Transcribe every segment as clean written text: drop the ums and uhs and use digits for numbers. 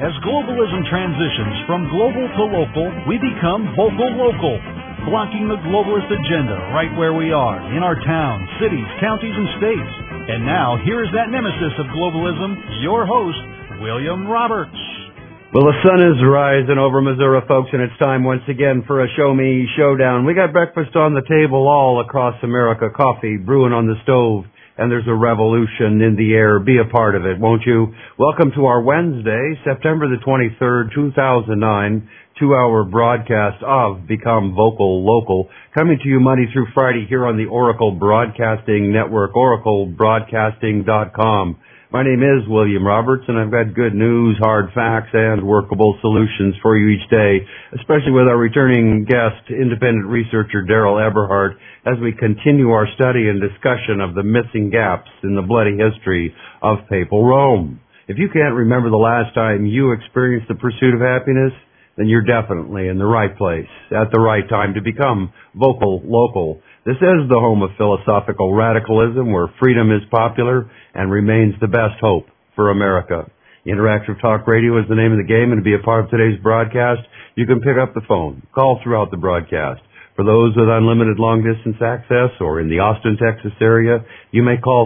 As globalism transitions from global to local, we become vocal local, blocking the globalist agenda right where we are, in our towns, cities, counties, and states. And now, here's that nemesis of globalism, your host, William Roberts. Well, the sun is rising over Missouri, folks, and it's time once again for a Show Me Showdown. We got breakfast on the table all across America, coffee brewing on the stove, and there's a revolution in the air. Be a part of it, won't you? Welcome to our Wednesday, September the 23rd, 2009, 2-hour broadcast of Become Vocal Local, coming to you Monday through Friday here on the Oracle Broadcasting Network, oraclebroadcasting.com. My name is William Roberts, and I've got good news, hard facts, and workable solutions for you each day, especially with our returning guest, independent researcher Daryl Eberhardt, as we continue our study and discussion of the missing gaps in the bloody history of Papal Rome. If you can't remember the last time you experienced the pursuit of happiness, then you're definitely in the right place at the right time to become vocal local. This is the home of philosophical radicalism, where freedom is popular and remains the best hope for America. Interactive Talk Radio is the name of the game, and to be a part of today's broadcast, you can pick up the phone, call throughout the broadcast. For those with unlimited long-distance access or in the Austin, Texas area, you may call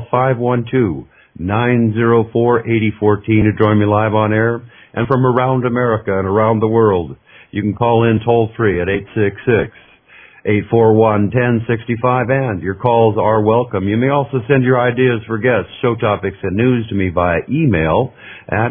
512-904-8014 to join me live on air. And from around America and around the world, you can call in toll-free at 866-841-1065, and your calls are welcome. You may also send your ideas for guests, show topics, and news to me via email at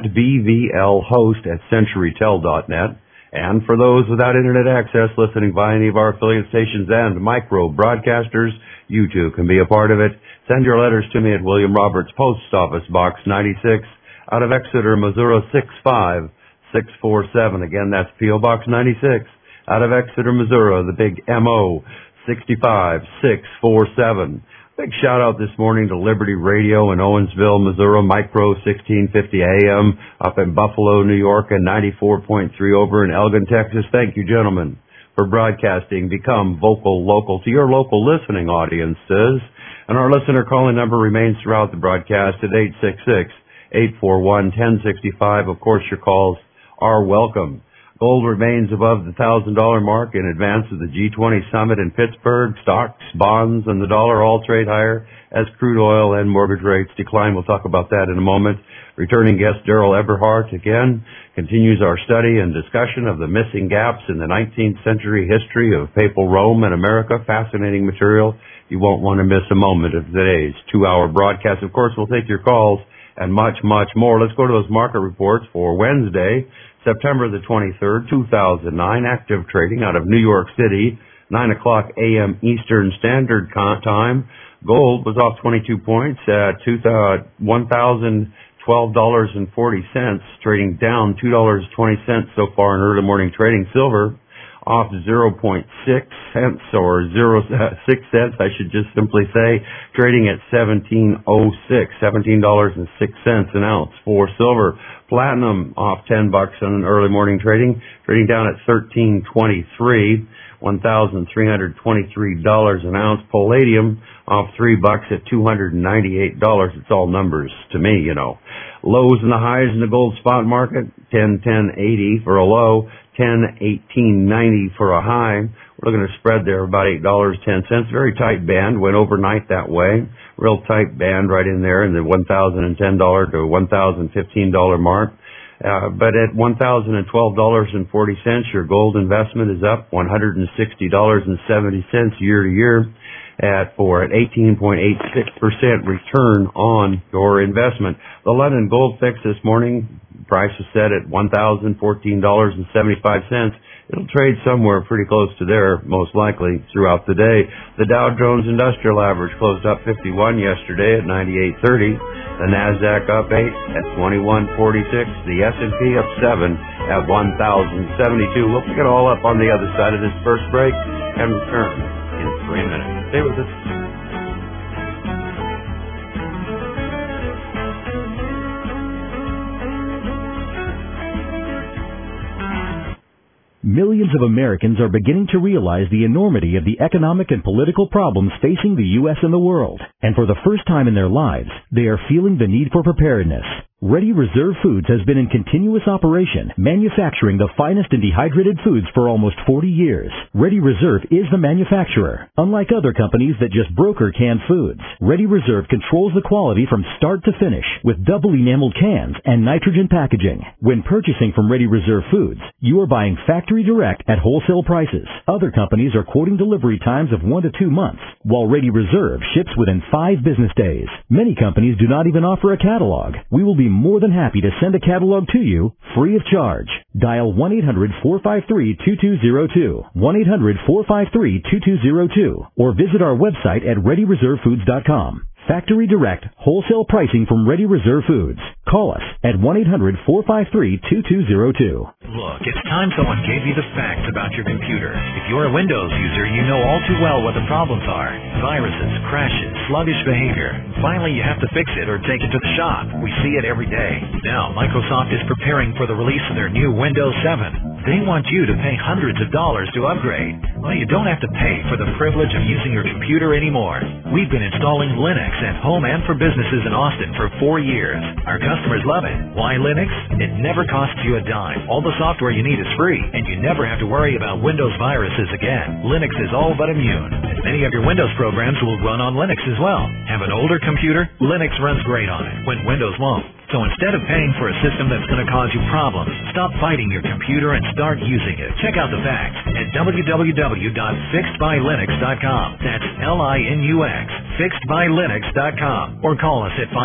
bvlhost@centurytel.net. And for those without internet access listening via any of our affiliate stations and micro broadcasters, you too can be a part of it. Send your letters to me at William Roberts, Post Office Box 96, out of Exeter, Missouri 65647. Again, that's P.O. Box 96, out of Exeter, Missouri, the big M.O. 65647. Big shout out this morning to Liberty Radio in Owensville, Missouri, Micro 1650 AM, up in Buffalo, New York, and 94.3 over in Elgin, Texas. Thank you, gentlemen, for broadcasting Become Vocal Local to your local listening audiences. And our listener calling number remains throughout the broadcast at 866-841-1065. Of course, your calls are welcome. Gold remains above the $1,000 mark in advance of the G20 summit in Pittsburgh. Stocks, bonds, and the dollar all trade higher as crude oil and mortgage rates decline. We'll talk about that in a moment. Returning guest Daryl Eberhardt again continues our study and discussion of the missing gaps in the 19th century history of Papal Rome and America. Fascinating material. You won't want to miss a moment of today's 2-hour broadcast. Of course, we'll take your calls and much, much more. Let's go to those market reports for Wednesday, September the 23rd, 2009. Active trading out of New York City, 9 o'clock a.m. Eastern Standard Time. Gold was off 22 points at $1,012.40, trading down $2.20 so far in early morning trading. Silver off 0.6 cents or 0.6 cents, I should just simply say, trading at $17.06 an ounce for silver. Platinum off $10 on early morning trading down at $13.23, $1,323 an ounce. Palladium off $3 at $298. It's all numbers to me, you know. Lows and the highs in the gold spot market: 10.80 for a low, 10.1890 for a high. We're looking at a spread there of about $8.10. Very tight band. Went overnight that way. Real tight band right in there in the $1,010 to $1,015 mark. But at $1,012.40, your gold investment is up $160.70 year to year for an 18.86% return on your investment. The London Gold Fix this morning, price was set at $1,014.75. It'll trade somewhere pretty close to there, most likely, throughout the day. The Dow Jones Industrial Average closed up 51 yesterday at 98.30. The NASDAQ up 8 at 2146. The S&P up 7 at 1,072. We'll pick it all up on the other side of this first break and return in 3 minutes. Stay with us. Millions of Americans are beginning to realize the enormity of the economic and political problems facing the U.S. and the world. And for the first time in their lives, they are feeling the need for preparedness. Ready Reserve Foods has been in continuous operation, manufacturing the finest in dehydrated foods for almost 40 years. Ready Reserve is the manufacturer. Unlike other companies that just broker canned foods, Ready Reserve controls the quality from start to finish with double enameled cans and nitrogen packaging. When purchasing from Ready Reserve Foods, you are buying factory direct at wholesale prices. Other companies are quoting delivery times of 1 to 2 months, while Ready Reserve ships within 5 business days. Many companies do not even offer a catalog. We will be more than happy to send a catalog to you free of charge. Dial 1-800-453-2202, 1-800-453-2202, or visit our website at ReadyReserveFoods.com. Factory direct, wholesale pricing from Ready Reserve Foods. Call us at 1-800-453-2202. Look, it's time someone gave you the facts about your computer. If you're a Windows user, you know all too well what the problems are. Viruses, crashes, sluggish behavior. Finally, you have to fix it or take it to the shop. We see it every day. Now, Microsoft is preparing for the release of their new Windows 7. They want you to pay hundreds of dollars to upgrade. Well, you don't have to pay for the privilege of using your computer anymore. We've been installing Linux at home and for businesses in Austin for 4 years. Our customers love it. Why Linux? It never costs you a dime. All the software you need is free, and you never have to worry about Windows viruses again. Linux is all but immune, and many of your Windows programs will run on Linux as well. Have an older computer? Linux runs great on it, when Windows won't. So instead of paying for a system that's going to cause you problems, stop fighting your computer and start using it. Check out the facts at www.fixedbylinux.com. That's Linux, fixedbylinux.com. Or call us at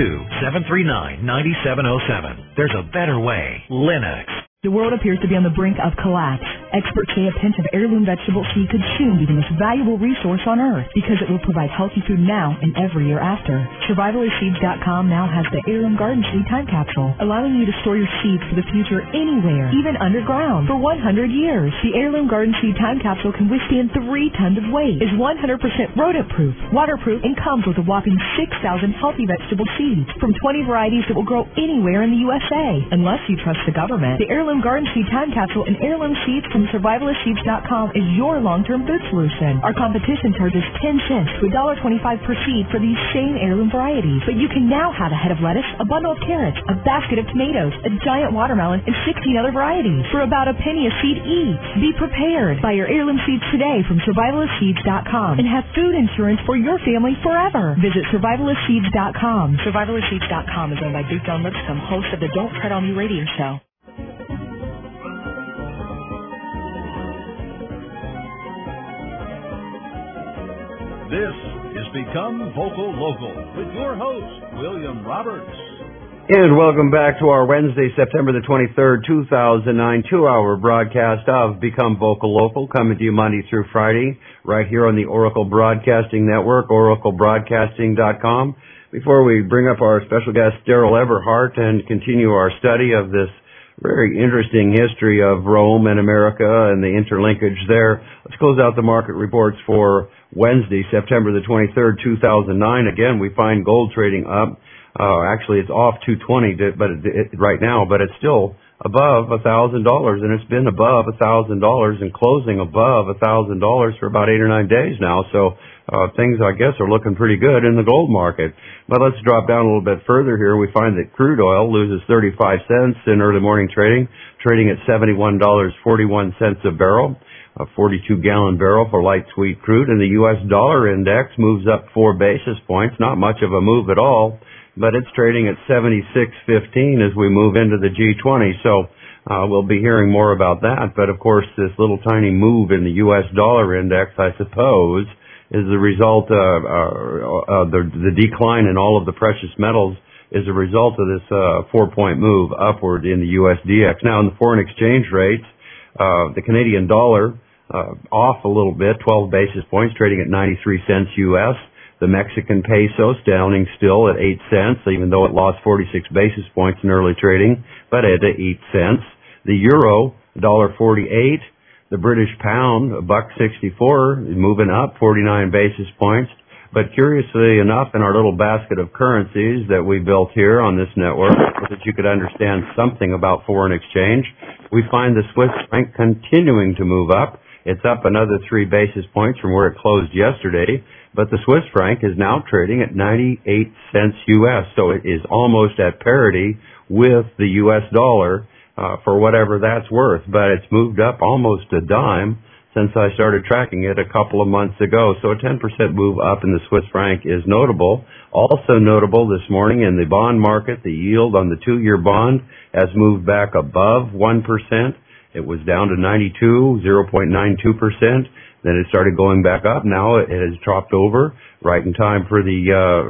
512-739-9707. There's a better way. Linux. The world appears to be on the brink of collapse. Experts say a pinch of heirloom vegetable seed could soon be the most valuable resource on earth because it will provide healthy food now and every year after. SurvivalistSeeds.com now has the Heirloom Garden Seed Time Capsule, allowing you to store your seeds for the future anywhere, even underground, for 100 years. The Heirloom Garden Seed Time Capsule can withstand 3 tons of weight, is 100% rodent-proof, waterproof, and comes with a whopping 6,000 healthy vegetable seeds from 20 varieties that will grow anywhere in the USA. Unless you trust the government, the Heirloom Garden Seed Time Capsule and heirloom seeds from SurvivalistSeeds.com is your long-term food solution. Our competition charges 10 cents to $1.25 per seed for these same heirloom varieties. But you can now have a head of lettuce, a bundle of carrots, a basket of tomatoes, a giant watermelon, and 16 other varieties for about a penny a seed each. Be prepared. Buy your heirloom seeds today from SurvivalistSeeds.com and have food insurance for your family forever. Visit SurvivalistSeeds.com. SurvivalistSeeds.com is owned by Duke John Lipscomb, host of the Don't Tread on Me radio show. This is Become Vocal Local with your host, William Roberts. And welcome back to our Wednesday, September the 23rd, 2009, 2-hour broadcast of Become Vocal Local, coming to you Monday through Friday, right here on the Oracle Broadcasting Network, oraclebroadcasting.com. Before we bring up our special guest, Daryl Eberhart, and continue our study of this very interesting history of Rome and America and the interlinkage there, let's close out the market reports for Wednesday, September the 23rd, 2009. Again, we find gold trading up. Actually, it's off 220 right now, but it's still above $1,000, and it's been above $1,000 and closing above $1,000 for about 8 or 9 days now. So things, I guess, are looking pretty good in the gold market. But let's drop down a little bit further here. We find that crude oil loses 35 cents in early morning trading at $71.41 a barrel. A 42-gallon barrel for light sweet crude, and the U.S. dollar index moves up 4 basis points. Not much of a move at all, but it's trading at 76.15 as we move into the G20. So we'll be hearing more about that. But of course, this little tiny move in the U.S. dollar index, I suppose, is the result of the decline in all of the precious metals is a result of this 4-point move upward in the USDX. Now, in the foreign exchange rates, the Canadian dollar off a little bit, 12 basis points, trading at 93 cents U.S. The Mexican peso standing still at 8 cents, even though it lost 46 basis points in early trading, but at 8 cents. The euro, $1.48. The British pound, $1.64, moving up 49 basis points. But curiously enough, in our little basket of currencies that we built here on this network, so that you could understand something about foreign exchange, we find the Swiss franc continuing to move up. It's up another 3 basis points from where it closed yesterday, but the Swiss franc is now trading at 98 cents U.S., so it is almost at parity with the U.S. dollar for whatever that's worth, but it's moved up almost a dime since I started tracking it a couple of months ago. So a 10% move up in the Swiss franc is notable. Also notable this morning in the bond market, the yield on the 2-year bond has moved back above 1%. It was down to 0.92%. Then it started going back up. Now it has dropped over right in time for the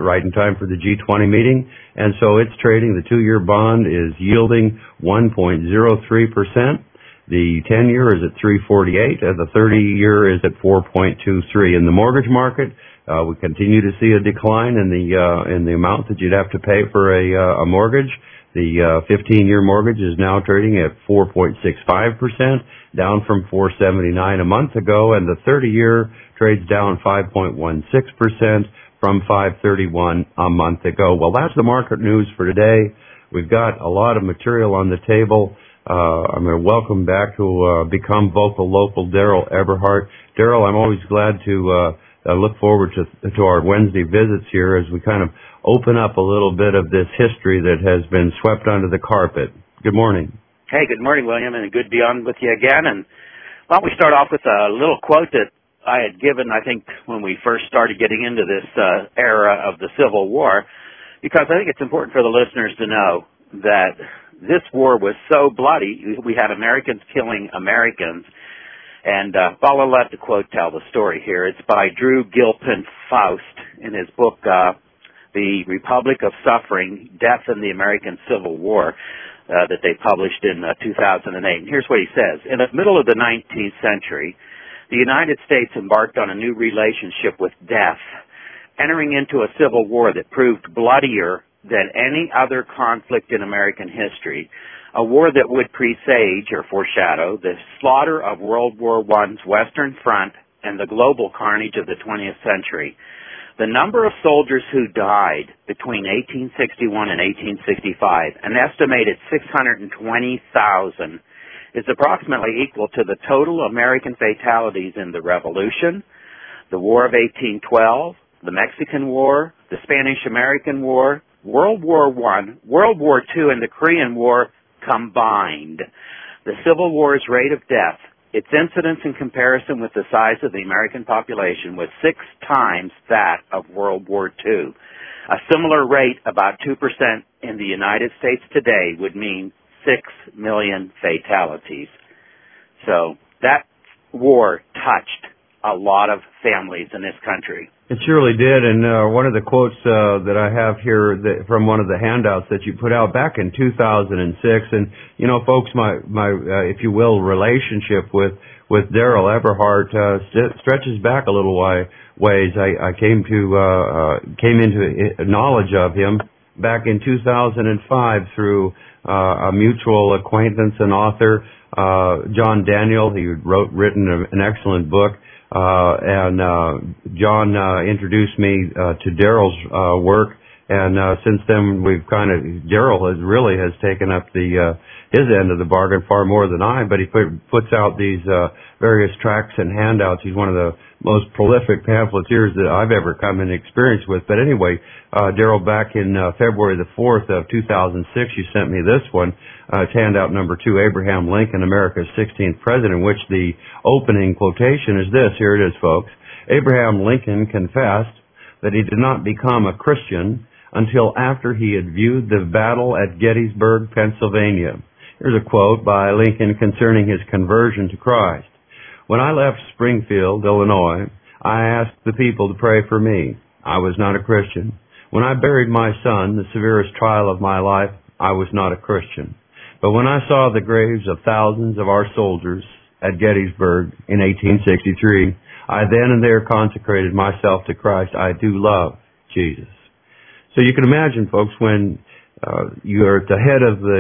G20 meeting. And so it's trading. The 2-year bond is yielding 1.03%. The 10-year is at 3.48, and the 30-year is at 4.23. In the mortgage market, we continue to see a decline in the amount that you'd have to pay for a mortgage. The 15-year mortgage is now trading at 4.65%, down from 4.79 a month ago, and the 30-year trades down 5.16% from 5.31 a month ago. Well, that's the market news for today. We've got a lot of material on the table. I'm going to welcome back to Become Vocal Local, Daryl Eberhart. Daryl, I'm always glad to look forward to our Wednesday visits here as we kind of open up a little bit of this history that has been swept under the carpet. Good morning. Hey, good morning, William, and good to be on with you again. And why don't we start off with a little quote that I had given, I think, when we first started getting into this era of the Civil War, because I think it's important for the listeners to know that this war was so bloody. We had Americans killing Americans. And I'll let the quote tell the story here. It's by Drew Gilpin Faust in his book, The Republic of Suffering, Death in the American Civil War, that they published in 2008. And here's what he says. In the middle of the 19th century, the United States embarked on a new relationship with death, entering into a civil war that proved bloodier than any other conflict in American history, a war that would presage or foreshadow the slaughter of World War I's Western Front and the global carnage of the 20th century. The number of soldiers who died between 1861 and 1865, an estimated 620,000, is approximately equal to the total American fatalities in the Revolution, the War of 1812, the Mexican War, the Spanish-American War, World War I, World War II, and the Korean War combined. The Civil War's rate of death, its incidence in comparison with the size of the American population, was 6 times that of World War II. A similar rate, about 2% in the United States today, would mean 6 million fatalities. So that war touched a lot of families in this country. It surely did, and one of the quotes that I have here from one of the handouts that you put out back in 2006, and you know, folks, my if you will, relationship with Daryl Eberhart stretches back a little ways. I came into knowledge of him back in 2005 through a mutual acquaintance and author, John Daniel. He written an excellent book. John introduced me to Daryl's work, and since then Daryl has taken up his end of the bargain far more than I, but he puts out these various tracts and handouts. He's one of the most prolific pamphleteers that I've ever come in experience with. But anyway, Daryl, back in February the 4th of 2006, you sent me this one. It's handout number 2, Abraham Lincoln, America's 16th president, in which the opening quotation is this. Here it is, folks. Abraham Lincoln confessed that he did not become a Christian until after he had viewed the battle at Gettysburg, Pennsylvania. Here's a quote by Lincoln concerning his conversion to Christ. When I left Springfield, Illinois, I asked the people to pray for me. I was not a Christian. When I buried my son, the severest trial of my life, I was not a Christian. But when I saw the graves of thousands of our soldiers at Gettysburg in 1863, I then and there consecrated myself to Christ. I do love Jesus. So you can imagine, folks, when you're at the head of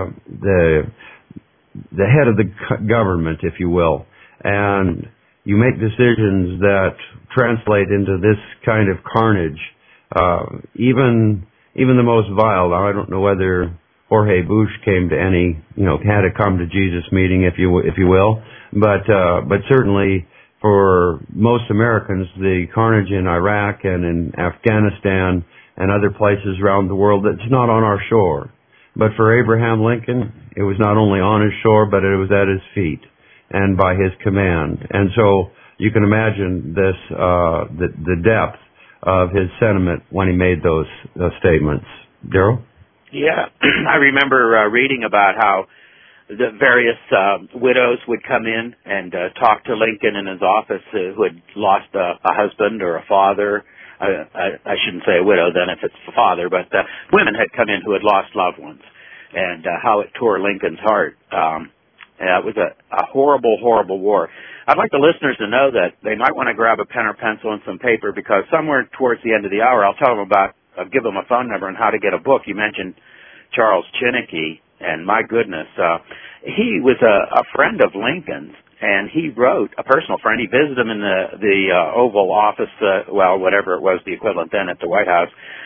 the head of the government, if you will, and you make decisions that translate into this kind of carnage, even the most vile. Now, I don't know whether Jorge Bush came to any, had a come to Jesus meeting, if you will. But certainly for most Americans, the carnage in Iraq and in Afghanistan and other places around the world, that's not on our shore. But for Abraham Lincoln, it was not only on his shore, but it was at his feet and by his command. And so you can imagine this, the depth of his sentiment when he made those statements. Darrell? Yeah, I remember reading about how the various widows would come in and talk to Lincoln in his office who had lost a husband or a father. I shouldn't say a widow then if it's a father, but women had come in who had lost loved ones, and how it tore Lincoln's heart. It was a horrible, horrible war. I'd like the listeners to know that they might want to grab a pen or pencil and some paper, because somewhere towards the end of the hour I'll tell them I'll give them a phone number and how to get a book. You mentioned Charles Chineke, and my goodness, he was a friend of Lincoln's, and he wrote, a personal friend. He visited him in the Oval Office, whatever it was, the equivalent then at the White House,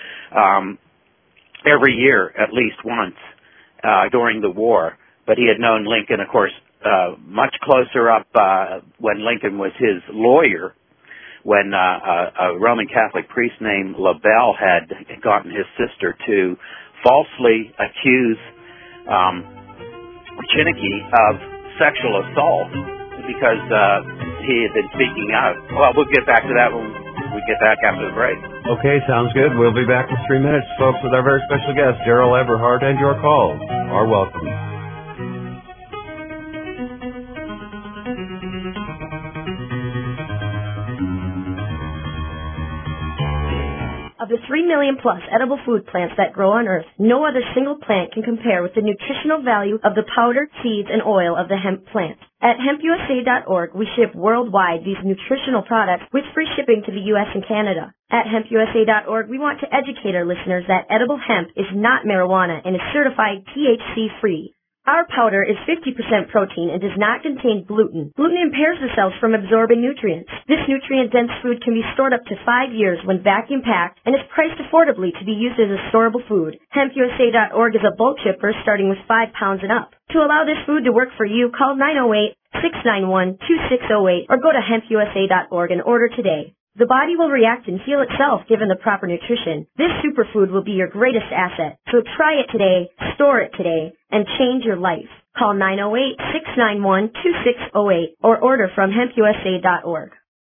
every year at least once during the war. But he had known Lincoln, of course, much closer up when Lincoln was his lawyer, when a Roman Catholic priest named LaBelle had gotten his sister to falsely accuse Chineke of sexual assault because he had been speaking out. Well, we'll get back to that when we get back after the break. Okay, sounds good. We'll be back in 3 minutes, folks, with our very special guest, Darrell Eberhart, and your calls are welcome. Of the 3 million plus edible food plants that grow on Earth, no other single plant can compare with the nutritional value of the powder, seeds, and oil of the hemp plant. At hempusa.org, we ship worldwide these nutritional products with free shipping to the U.S. and Canada. At hempusa.org, we want to educate our listeners that edible hemp is not marijuana and is certified THC-free. Our powder is 50% protein and does not contain gluten. Gluten impairs the cells from absorbing nutrients. This nutrient-dense food can be stored up to 5 years when vacuum-packed and is priced affordably to be used as a storable food. HempUSA.org is a bulk shipper starting with 5 pounds and up. To allow this food to work for you, call 908-691-2608 or go to hempusa.org and order today. The body will react and heal itself given the proper nutrition. This superfood will be your greatest asset. So try it today, store it today, and change your life. Call 908-691-2608 or order from hempusa.org.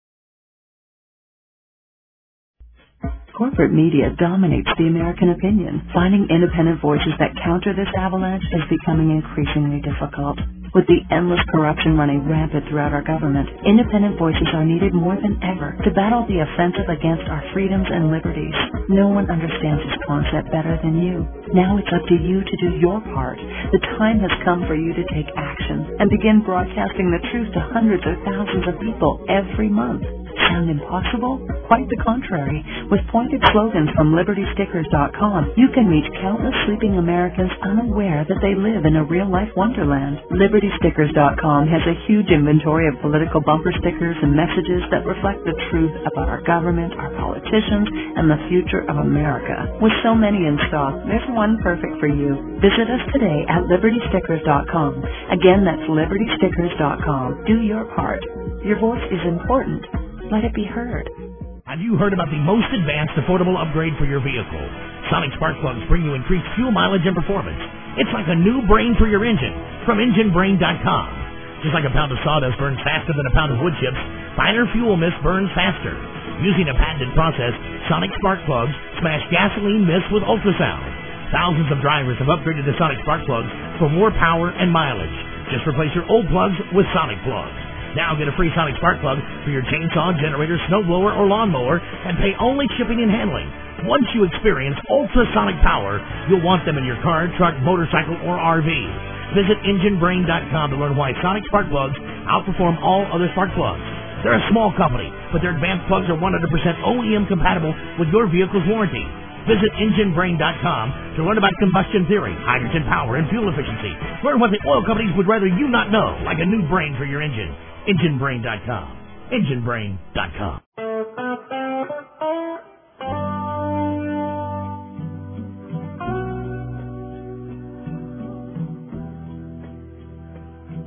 Corporate media dominates the American opinion. Finding independent voices that counter this avalanche is becoming increasingly difficult. With the endless corruption running rampant throughout our government, independent voices are needed more than ever to battle the offensive against our freedoms and liberties. No one understands this concept better than you. Now it's up to you to do your part. The time has come for you to take action and begin broadcasting the truth to hundreds or thousands of people every month. Sound impossible? Quite the contrary. With pointed slogans from LibertyStickers.com, you can reach countless sleeping Americans unaware that they live in a real-life wonderland. LibertyStickers.com has a huge inventory of political bumper stickers and messages that reflect the truth about our government, our politicians, and the future of America. With so many in stock, there's one perfect for you. Visit us today at LibertyStickers.com. Again, that's LibertyStickers.com. Do your part. Your voice is important. Let it be heard. Have you heard about the most advanced affordable upgrade for your vehicle? Sonic Spark Plugs bring you increased fuel mileage and performance. It's like a new brain for your engine from EngineBrain.com. Just like a pound of sawdust burns faster than a pound of wood chips, finer fuel mist burns faster. Using a patented process, Sonic Spark Plugs smash gasoline mist with ultrasound. Thousands of drivers have upgraded to Sonic Spark Plugs for more power and mileage. Just replace your old plugs with Sonic Plugs. Now get a free Sonic Spark Plug for your chainsaw, generator, snowblower, or lawnmower and pay only shipping and handling. Once you experience ultrasonic power, you'll want them in your car, truck, motorcycle, or RV. Visit EngineBrain.com to learn why Sonic Spark Plugs outperform all other spark plugs. They're a small company, but their advanced plugs are 100% OEM compatible with your vehicle's warranty. Visit EngineBrain.com to learn about combustion theory, hydrogen power, and fuel efficiency. Learn what the oil companies would rather you not know, like a new brain for your engine. EngineBrain.com. EngineBrain.com.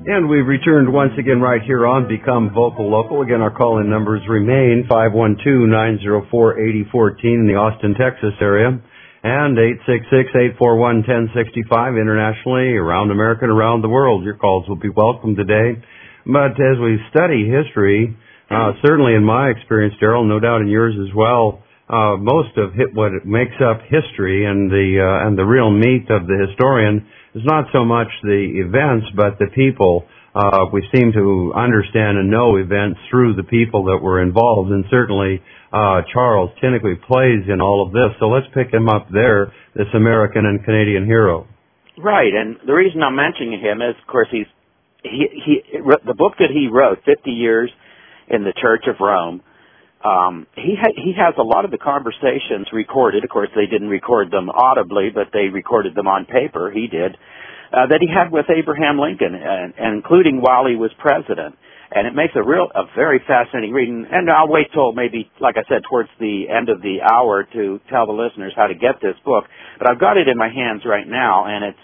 And we've returned once again right here on Become Vocal Local. Again, our call-in numbers remain 512-904-8014 in the Austin, Texas area, and 866-841-1065 internationally, around America and around the world. Your calls will be welcome today. But as we study history, certainly in my experience, Daryl, no doubt in yours as well, most of what makes up history and the real meat of the historian is not so much the events, but the people. We seem to understand and know events through the people that were involved, and certainly Charles Chiniquy plays in all of this. So let's pick him up there, this American and Canadian hero. Right, and the reason I'm mentioning him is, of course, the book that he wrote, 50 Years in the Church of Rome. He has a lot of the conversations recorded. Of course, they didn't record them audibly, but they recorded them on paper. He did. That he had with Abraham Lincoln, and including while he was president. And it makes a very fascinating reading. And I'll wait till maybe, like I said, towards the end of the hour to tell the listeners how to get this book. But I've got it in my hands right now, and it's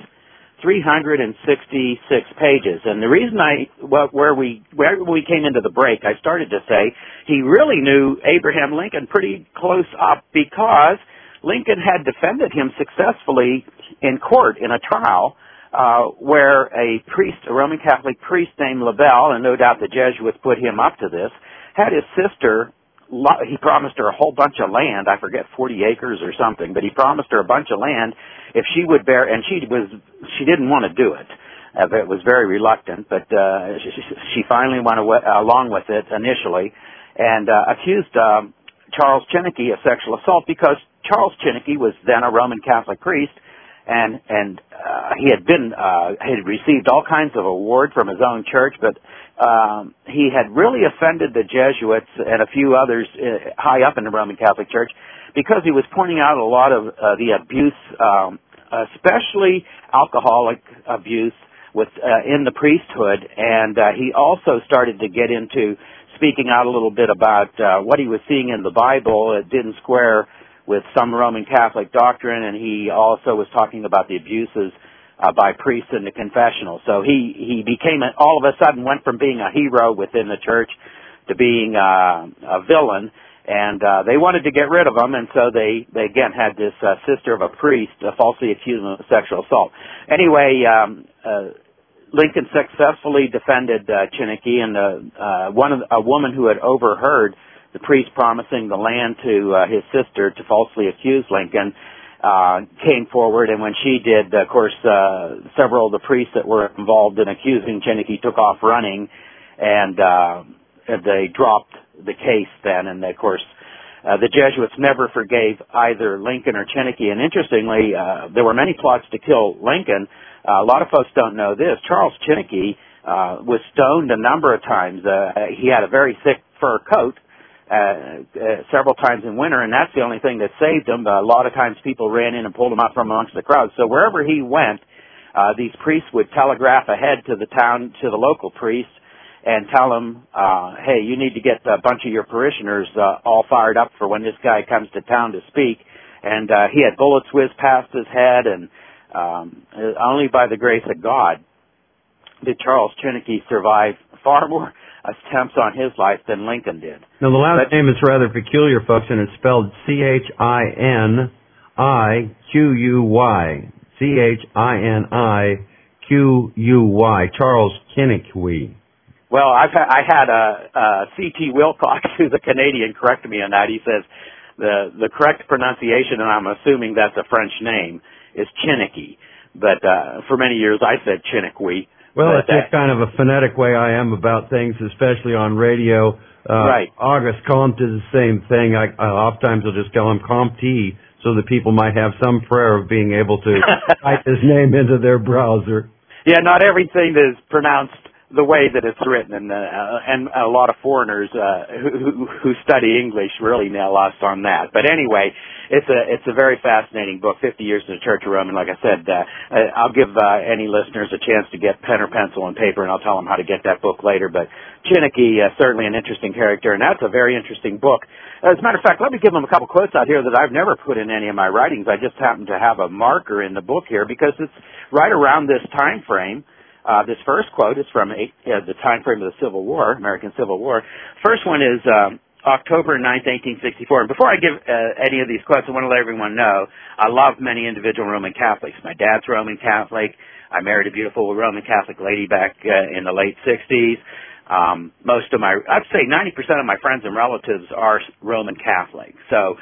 366 pages. And the reason where we came into the break, I started to say he really knew Abraham Lincoln pretty close up, because Lincoln had defended him successfully in court in a trial where a Roman Catholic priest named Lebel, and no doubt the Jesuits put him up to this, had his sister. He promised her a whole bunch of land. I forget, 40 acres or something, but he promised her a bunch of land if she would bear, and she didn't want to do it. It was very reluctant, but she finally went along with it initially, and accused Charles Chiniquy of sexual assault, because Charles Chiniquy was then a Roman Catholic priest, and he had received all kinds of awards from his own church, but he had really offended the Jesuits and a few others high up in the Roman Catholic Church, because he was pointing out a lot of the abuse, especially alcoholic abuse in the priesthood, and he also started to get into speaking out a little bit about what he was seeing in the Bible. It didn't square with some Roman Catholic doctrine, and he also was talking about the abuses by priests in the confessional. So he became, all of a sudden, went from being a hero within the church to being a villain, and they wanted to get rid of him, and so they again had this sister of a priest falsely accused him of sexual assault. Anyway, Lincoln successfully defended Chiniquy, and a woman who had overheard the priest promising the land to his sister to falsely accuse Lincoln came forward, and when she did, of course, several of the priests that were involved in accusing Chiniquy took off running, and they dropped the case then, and of course, the Jesuits never forgave either Lincoln or Chiniquy, and interestingly, there were many plots to kill Lincoln. A lot of folks don't know this. Charles Chiniquy was stoned a number of times. He had a very thick fur coat, several times in winter, and that's the only thing that saved him. A lot of times people ran in and pulled him out from amongst the crowd. So wherever he went, these priests would telegraph ahead to the town, to the local priest, and tell him, hey, you need to get a bunch of your parishioners all fired up for when this guy comes to town to speak. And he had bullets whiz past his head, and only by the grace of God did Charles Chiniquy survive far more attempts on his life than Lincoln did. Now, the last name is rather peculiar, folks, and it's spelled C-H-I-N-I-Q-U-Y. C-H-I-N-I-Q-U-Y. Charles Chiniquy. Well, I had a C.T. Wilcox, who's a Canadian, correct me on that. He says the correct pronunciation, and I'm assuming that's a French name, is Chiniquy. But for many years I said Chiniquy. Well, that's just kind of a phonetic way I am about things, especially on radio. Right. Auguste Comte is the same thing. Oftentimes I'll just tell him Comte, so that people might have some prayer of being able to type his name into their browser. Yeah, not everything is pronounced the way that it's written, and a lot of foreigners who study English really nail us on that. But anyway, it's a very fascinating book, 50 Years in the Church of Rome, and like I said, I'll give any listeners a chance to get pen or pencil and paper, and I'll tell them how to get that book later. But Chiniquy, certainly an interesting character, and that's a very interesting book. As a matter of fact, let me give them a couple quotes out here that I've never put in any of my writings. I just happen to have a marker in the book here because it's right around this time frame. This first quote is from the time frame of the Civil War, American Civil War. First one is October 9th, 1864. And before I give any of these quotes, I want to let everyone know I love many individual Roman Catholics. My dad's Roman Catholic. I married a beautiful Roman Catholic lady back in the late 60s. Most of I'd say 90% of my friends and relatives are Roman Catholic. So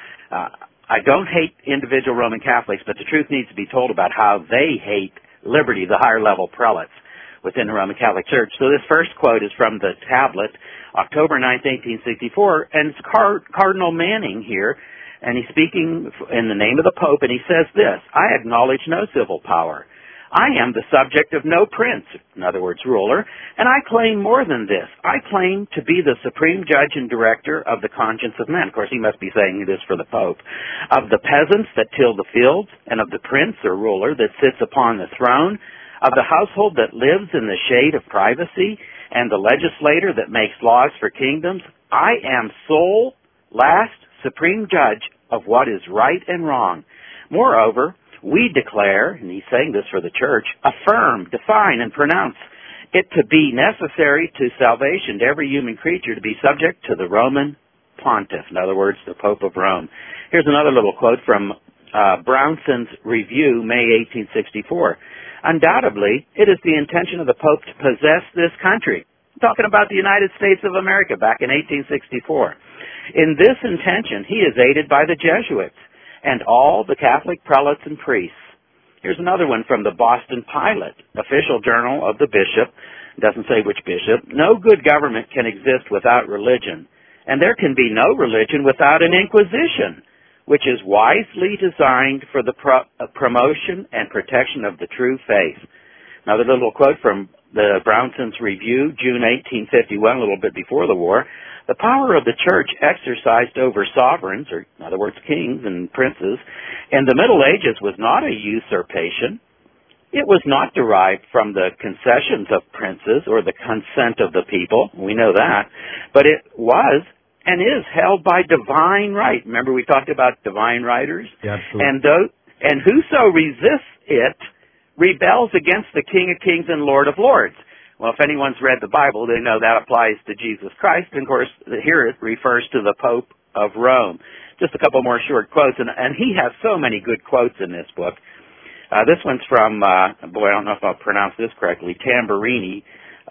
I don't hate individual Roman Catholics, but the truth needs to be told about how they hate liberty, the higher level prelates within the Roman Catholic Church. So this first quote is from the tablet, October 9th, 1864, and it's Cardinal Manning here, and he's speaking in the name of the Pope, and he says this: I acknowledge no civil power. I am the subject of no prince, in other words, ruler, and I claim more than this. I claim to be the supreme judge and director of the conscience of men. Of course, he must be saying this for the Pope. Of the peasants that till the fields, and of the prince or ruler that sits upon the throne, of the household that lives in the shade of privacy, and the legislator that makes laws for kingdoms. I am sole, last, supreme judge of what is right and wrong. Moreover, we declare, and he's saying this for the church, affirm, define, and pronounce it to be necessary to salvation to every human creature to be subject to the Roman Pontiff, in other words, the Pope of Rome. Here's another little quote from Brownson's Review, May 1864. Undoubtedly, it is the intention of the Pope to possess this country. I'm talking about the United States of America back in 1864. In this intention, he is aided by the Jesuits and all the Catholic prelates and priests. Here's another one from the Boston Pilot, official journal of the bishop. It doesn't say which bishop. No good government can exist without religion, and there can be no religion without an inquisition, which is wisely designed for the promotion and protection of the true faith. Another little quote from the Brownson's Review, June 1851, a little bit before the war. The power of the church exercised over sovereigns, or in other words, kings and princes, in the Middle Ages was not a usurpation. It was not derived from the concessions of princes or the consent of the people. We know that. But it was and is held by divine right. Remember we talked about divine righters? Yeah, absolutely. And whoso resists it rebels against the King of Kings and Lord of Lords. Well, if anyone's read the Bible, they know that applies to Jesus Christ. And, of course, here it refers to the Pope of Rome. Just a couple more short quotes, and he has so many good quotes in this book. This one's from, I don't know if I'll pronounce this correctly, Tamburini.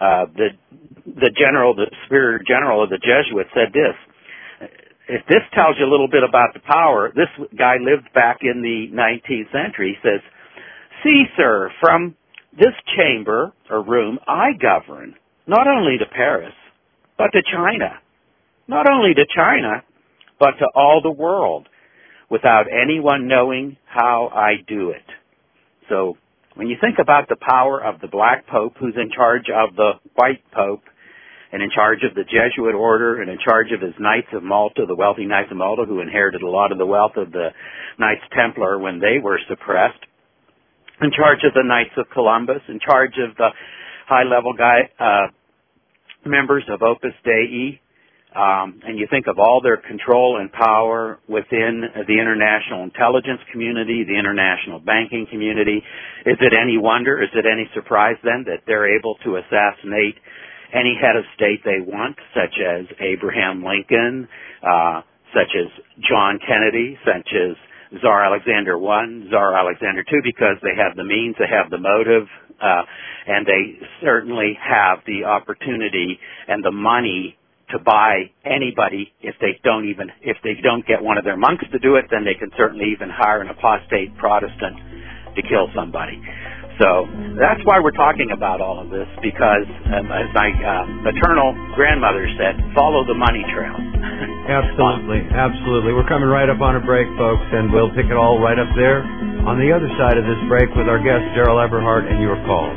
The general, the superior general of the Jesuits said this: if this tells you a little bit about the power, this guy lived back in the 19th century. He says, see, sir, from this chamber, or room, I govern, not only to Paris, but to China. Not only to China, but to all the world, without anyone knowing how I do it. So, when you think about the power of the Black Pope, who's in charge of the White Pope, and in charge of the Jesuit order, and in charge of his Knights of Malta, the wealthy Knights of Malta, who inherited a lot of the wealth of the Knights Templar when they were suppressed, in charge of the Knights of Columbus, in charge of the high-level members of Opus Dei, and you think of all their control and power within the international intelligence community, the international banking community. Is it any wonder, is it any surprise then that they're able to assassinate any head of state they want, such as Abraham Lincoln, such as John Kennedy, such as Tsar Alexander I, Tsar Alexander II, because they have the means, they have the motive, and they certainly have the opportunity and the money to buy anybody. If they don't get one of their monks to do it, then they can certainly even hire an apostate Protestant to kill somebody. So that's why we're talking about all of this, because as my maternal grandmother said, follow the money trail. Absolutely, absolutely. We're coming right up on a break, folks, and we'll pick it all right up there on the other side of this break with our guest, Daryl Eberhard, and your calls.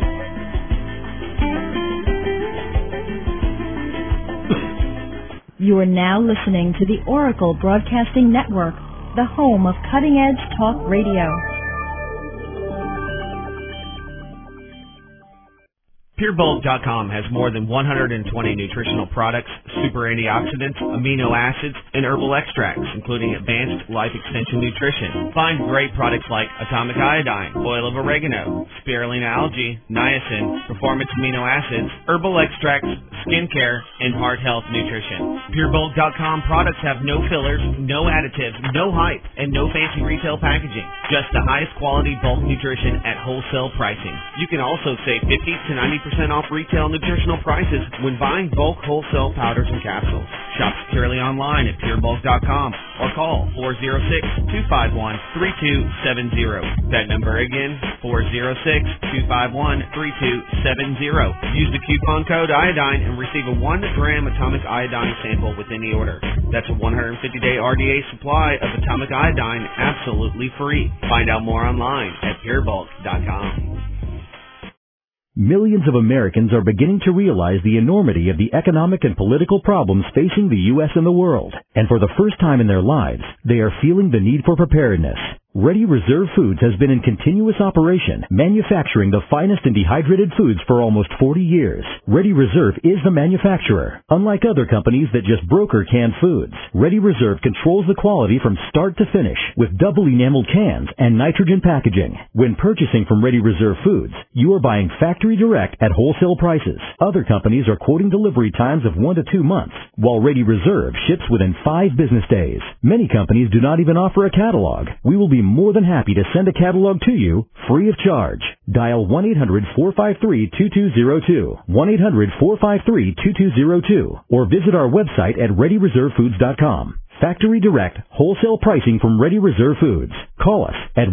You are now listening to the Oracle Broadcasting Network, the home of cutting-edge talk radio. PureBulk.com has more than 120 nutritional products, super antioxidants, amino acids, and herbal extracts, including advanced life extension nutrition. Find great products like atomic iodine, oil of oregano, spirulina algae, niacin, performance amino acids, herbal extracts, skincare, and heart health nutrition. PureBulk.com products have no fillers, no additives, no hype, and no fancy retail packaging. Just the highest quality bulk nutrition at wholesale pricing. You can also save 50 to 90% off retail nutritional prices when buying bulk wholesale powders and capsules. Shop securely online at purebulk.com or call 406-251-3270. That number again, 406-251-3270. Use the coupon code iodine and receive a 1-gram atomic iodine sample with any order. That's a 150-day RDA supply of atomic iodine absolutely free. Find out more online at purebulk.com. Millions of Americans are beginning to realize the enormity of the economic and political problems facing the U.S. and the world. And for the first time in their lives, they are feeling the need for preparedness. Ready Reserve Foods has been in continuous operation, manufacturing the finest in dehydrated foods for almost 40 years. Ready Reserve is the manufacturer. Unlike other companies that just broker canned foods, Ready Reserve controls the quality from start to finish with double enameled cans and nitrogen packaging. When purchasing from Ready Reserve Foods, you are buying factory direct at wholesale prices. Other companies are quoting delivery times of 1 to 2 months, while Ready Reserve ships within 5 business days. Many companies do not even offer a catalog. We will be more than happy to send a catalog to you free of charge. Dial 1-800-453-2202, 1-800-453-2202, or visit our website at ReadyReserveFoods.com. Factory direct, wholesale pricing from Ready Reserve Foods. Call us at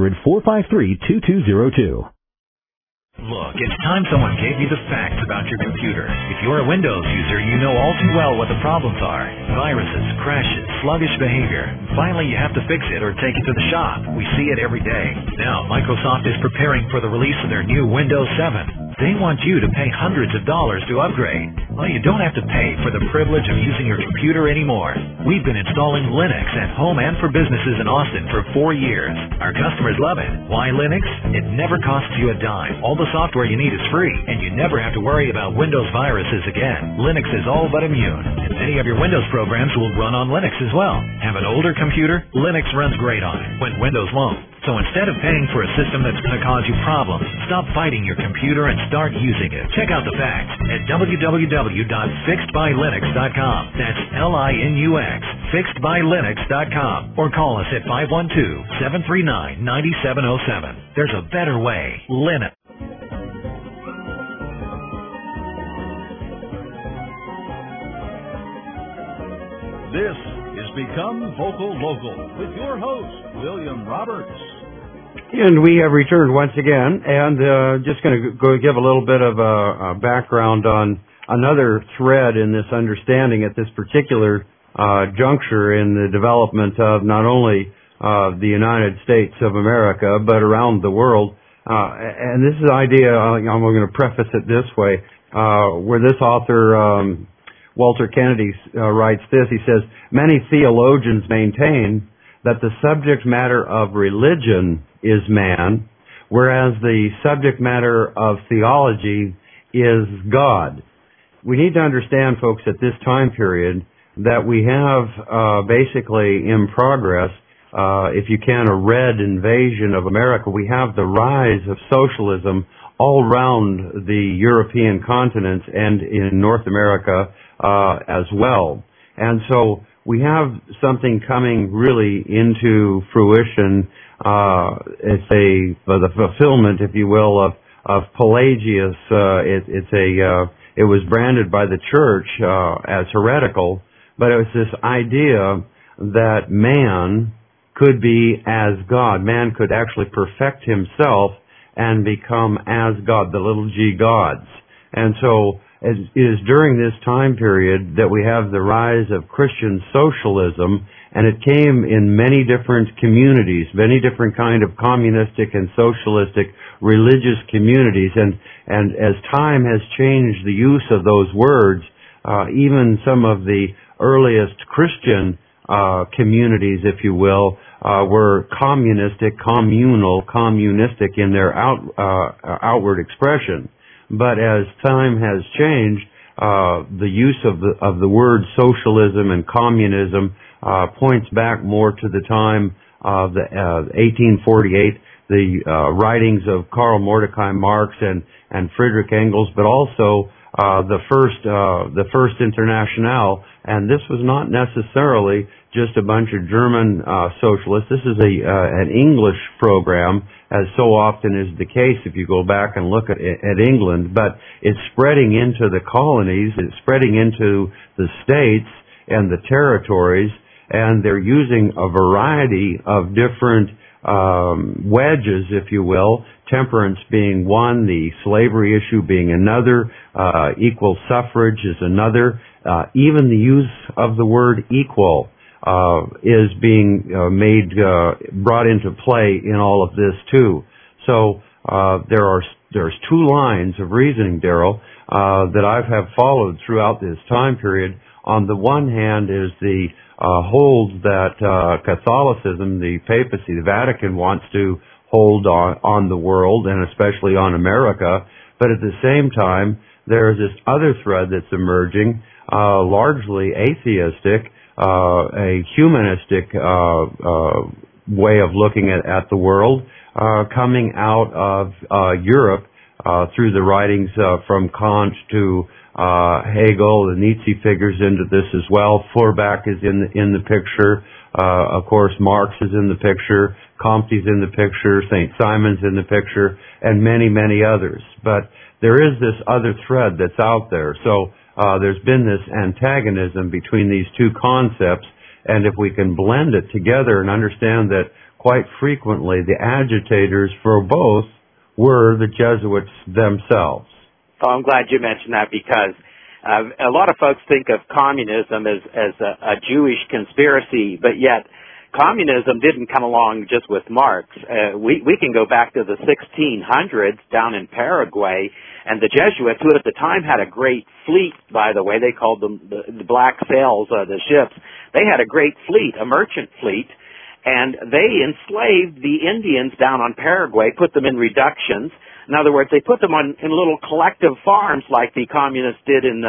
1-800-453-2202. Look, it's time someone gave you the facts about your computer. If you're a Windows user, you know all too well what the problems are. Viruses, crashes, sluggish behavior. Finally, you have to fix it or take it to the shop. We see it every day. Now, Microsoft is preparing for the release of their new Windows 7. They want you to pay hundreds of dollars to upgrade. Well, you don't have to pay for the privilege of using your computer anymore. We've been installing Linux at home and for businesses in Austin for 4 years. Our customers love it. Why Linux? It never costs you a dime. All the software you need is free, and you never have to worry about Windows viruses again. Linux is all but immune, and many of your Windows programs will run on Linux as well. Have an older computer? Linux runs great on it, when Windows won't. So instead of paying for a system that's going to cause you problems, stop fighting your computer and start using it. Check out the facts at www.fixedbylinux.com. That's Linux, fixedbylinux.com. Or call us at 512-739-9707. There's a better way. Linux. This is Become Vocal Local with your host, William Roberts. And we have returned once again, and just going to go give a little bit of a background on another thread in this understanding at this particular juncture in the development of not only the United States of America, but around the world. And this is an idea, I'm going to preface it this way, where this author, Walter Kennedy, writes this. He says, many theologians maintain that the subject matter of religion is man, whereas the subject matter of theology is God. We need to understand, folks, at this time period that we have basically in progress, if you can, a red invasion of America. We have the rise of socialism all around the European continent and in North America as well. And so we have something coming really into fruition. It's the fulfillment, if you will, of Pelagius. It was branded by the church as heretical, but it was this idea that man could be as God. Man could actually perfect himself and become as God, the little g gods. And so it is during this time period that we have the rise of Christian socialism, and it came in many different communities, many different kind of communistic and socialistic religious communities. And as time has changed the use of those words, even some of the earliest Christian communities, if you will, were communistic, communistic in their outward expression. But as time has changed, the use of the word socialism and communism points back more to the time of the 1848, the writings of Karl Mordecai Marx and Friedrich Engels, but also the first Internationale. And this was not necessarily just a bunch of German socialists. This is an English program, as so often is the case if you go back and look at England. But it's spreading into the colonies, it's spreading into the states and the territories, and they're using a variety of different wedges, if you will, temperance being one, the slavery issue being another, equal suffrage is another, even the use of the word equal is being brought into play in all of this too. So there's two lines of reasoning, Daryl, that I have followed throughout this time period. On the one hand is the hold that Catholicism, the papacy, the Vatican wants to hold on the world and especially on America, but at the same time there is this other thread that's emerging, largely atheistic, a humanistic way of looking at the world, coming out of Europe through the writings from Kant to Hegel. The Nietzsche figures into this as well. Feuerbach is in the picture. Of course, Marx is in the picture. Comte's in the picture. St. Simon's in the picture, and many, many others. But there is this other thread that's out there. So there's been this antagonism between these two concepts, and if we can blend it together and understand that quite frequently the agitators for both were the Jesuits themselves. Oh, I'm glad you mentioned that, because a lot of folks think of communism as a Jewish conspiracy, but yet communism didn't come along just with Marx. We can go back to the 1600s down in Paraguay, and the Jesuits, who at the time had a great fleet, by the way, they called them the black sails, the ships. They had a great fleet, a merchant fleet, and they enslaved the Indians down on Paraguay, put them in reductions. In other words, they put them in little collective farms like the communists did in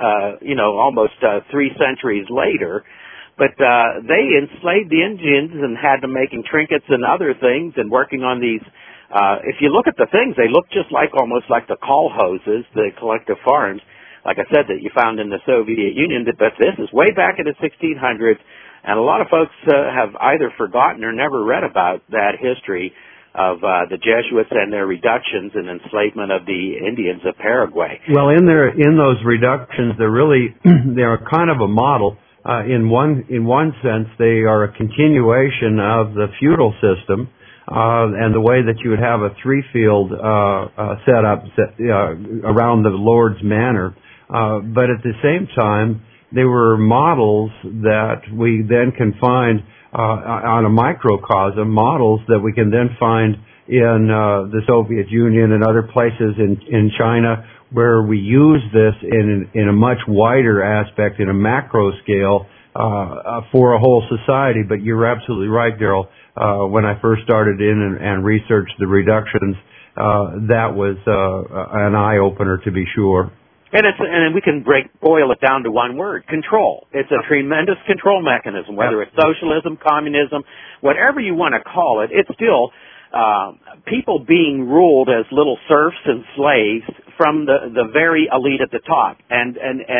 almost 3 centuries later. But they enslaved the Indians and had them making trinkets and other things and working on these. If you look at the things, they look just almost like the kolkhozes, the collective farms, like I said, that you found in the Soviet Union. But this is way back in the 1600s, and a lot of folks have either forgotten or never read about that history of the Jesuits and their reductions and enslavement of the Indians of Paraguay. Well, in those reductions, they're kind of a model. In one sense, they are a continuation of the feudal system, and the way that you would have a three-field setup around the Lord's manor. But at the same time, they were models that we then can find on a microcosm, models that we can then find in the Soviet Union and other places in China, where we use this in a much wider aspect, in a macro scale, for a whole society. But you're absolutely right, Daryl. When I first started in and researched the reductions, that was an eye-opener, to be sure. And we can boil it down to one word: control. It's a tremendous control mechanism, whether it's socialism, communism, whatever you want to call it. It's still people being ruled as little serfs and slaves from the very elite at the top. And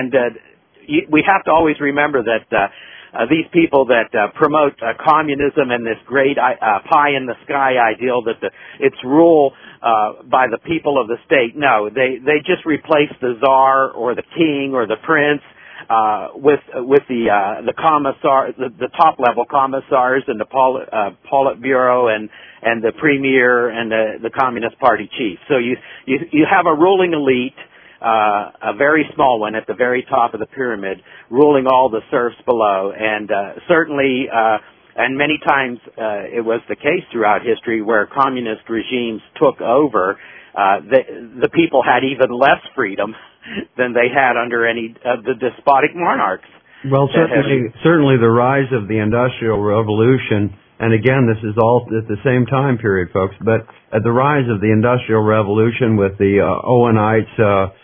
we have to always remember that these people that promote communism and this great pie in the sky ideal that it's rule by the people of the state. No, they just replace the czar or the king or the prince with the commissar, the top level commissars and the Politburo and the premier and the Communist Party chief. So you have a ruling elite, a very small one at the very top of the pyramid, ruling all the serfs below, and certainly. And many times it was the case throughout history where communist regimes took over, the people had even less freedom than they had under any of the despotic monarchs. Well, certainly the rise of the Industrial Revolution And again, this is all at the same time period, folks. But at the rise of the Industrial Revolution with the Owenites,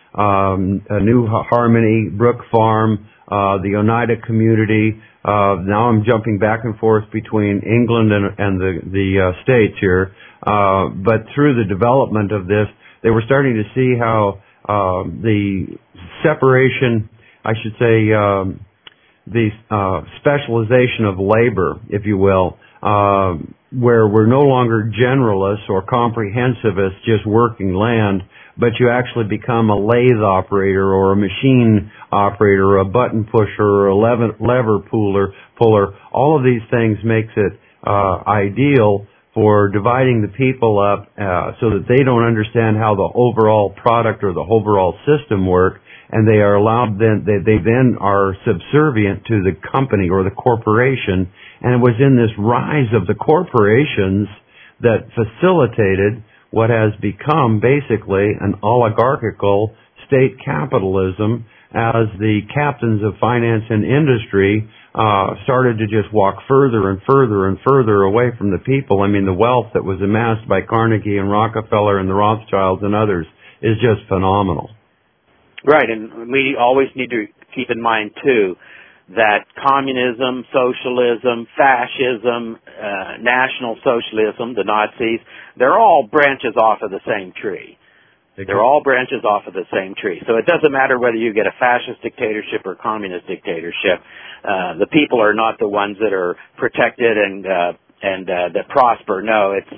New Harmony, Brook Farm, the Oneida community, now I'm jumping back and forth between England and the States here. But through the development of this, they were starting to see how the separation, I should say, the specialization of labor, if you will, where we're no longer generalists or comprehensivists just working land, but you actually become a lathe operator or a machine operator or a button pusher or a lever puller. All of these things makes it ideal for dividing the people up so that they don't understand how the overall product or the overall system work, and they are allowed they then are subservient to the company or the corporation. And it was in this rise of the corporations that facilitated what has become basically an oligarchical state capitalism as the captains of finance and industry started to just walk further and further and further away from the people. I mean, the wealth that was amassed by Carnegie and Rockefeller and the Rothschilds and others is just phenomenal. Right, and we always need to keep in mind, too, that communism, socialism, fascism, National Socialism, the Nazis, they're all branches off of the same tree. They're all branches off of the same tree. So it doesn't matter whether you get a fascist dictatorship or communist dictatorship. The people are not the ones that are protected and that prosper. No, it's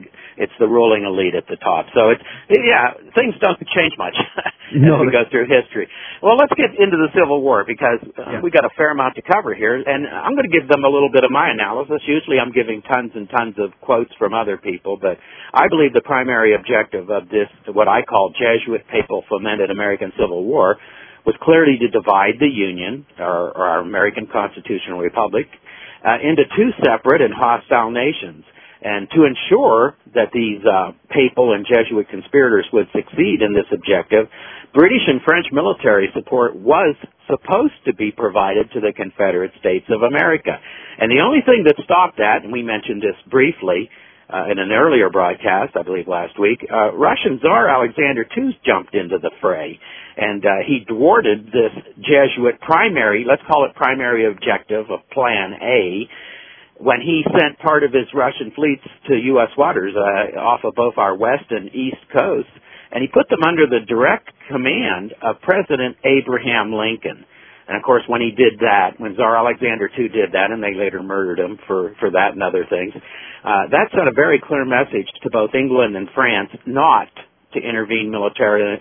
the ruling elite at the top. So things don't change much as we go through history. Well, let's get into the Civil War because we got a fair amount to cover here, and I'm going to give them a little bit of my analysis. Usually I'm giving tons and tons of quotes from other people, but I believe the primary objective of this, what I call Jesuit papal fomented American Civil War, was clearly to divide the Union, or our American constitutional republic, into two separate and hostile nations. And to ensure that these papal and Jesuit conspirators would succeed in this objective, British and French military support was supposed to be provided to the Confederate States of America. And the only thing that stopped that, and we mentioned this briefly in an earlier broadcast, I believe last week, Russian Tsar Alexander II jumped into the fray. And he thwarted this Jesuit primary, let's call it primary objective of Plan A, when he sent part of his Russian fleets to U.S. waters off of both our west and east coasts, and he put them under the direct command of President Abraham Lincoln. And, of course, when he did that, when Tsar Alexander II did that, and they later murdered him for that and other things, that sent a very clear message to both England and France not to intervene militarily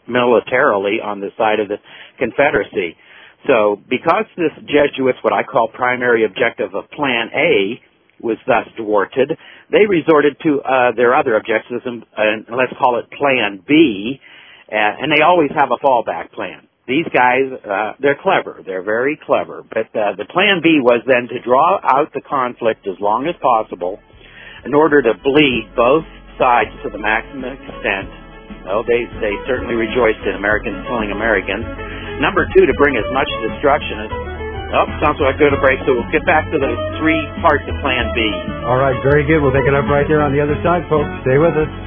on the side of the Confederacy. So because this Jesuits, what I call primary objective of Plan A, was thus thwarted, they resorted to their other objectives, and let's call it Plan B, and they always have a fallback plan. These guys, they're clever. They're very clever. But the Plan B was then to draw out the conflict as long as possible in order to bleed both sides to the maximum extent. Well, they certainly rejoiced in Americans killing Americans. Number two, to bring as much destruction as... sounds like we're going to break, so we'll get back to the three parts of Plan B. All right, very good. We'll pick it up right there on the other side, folks. Stay with us.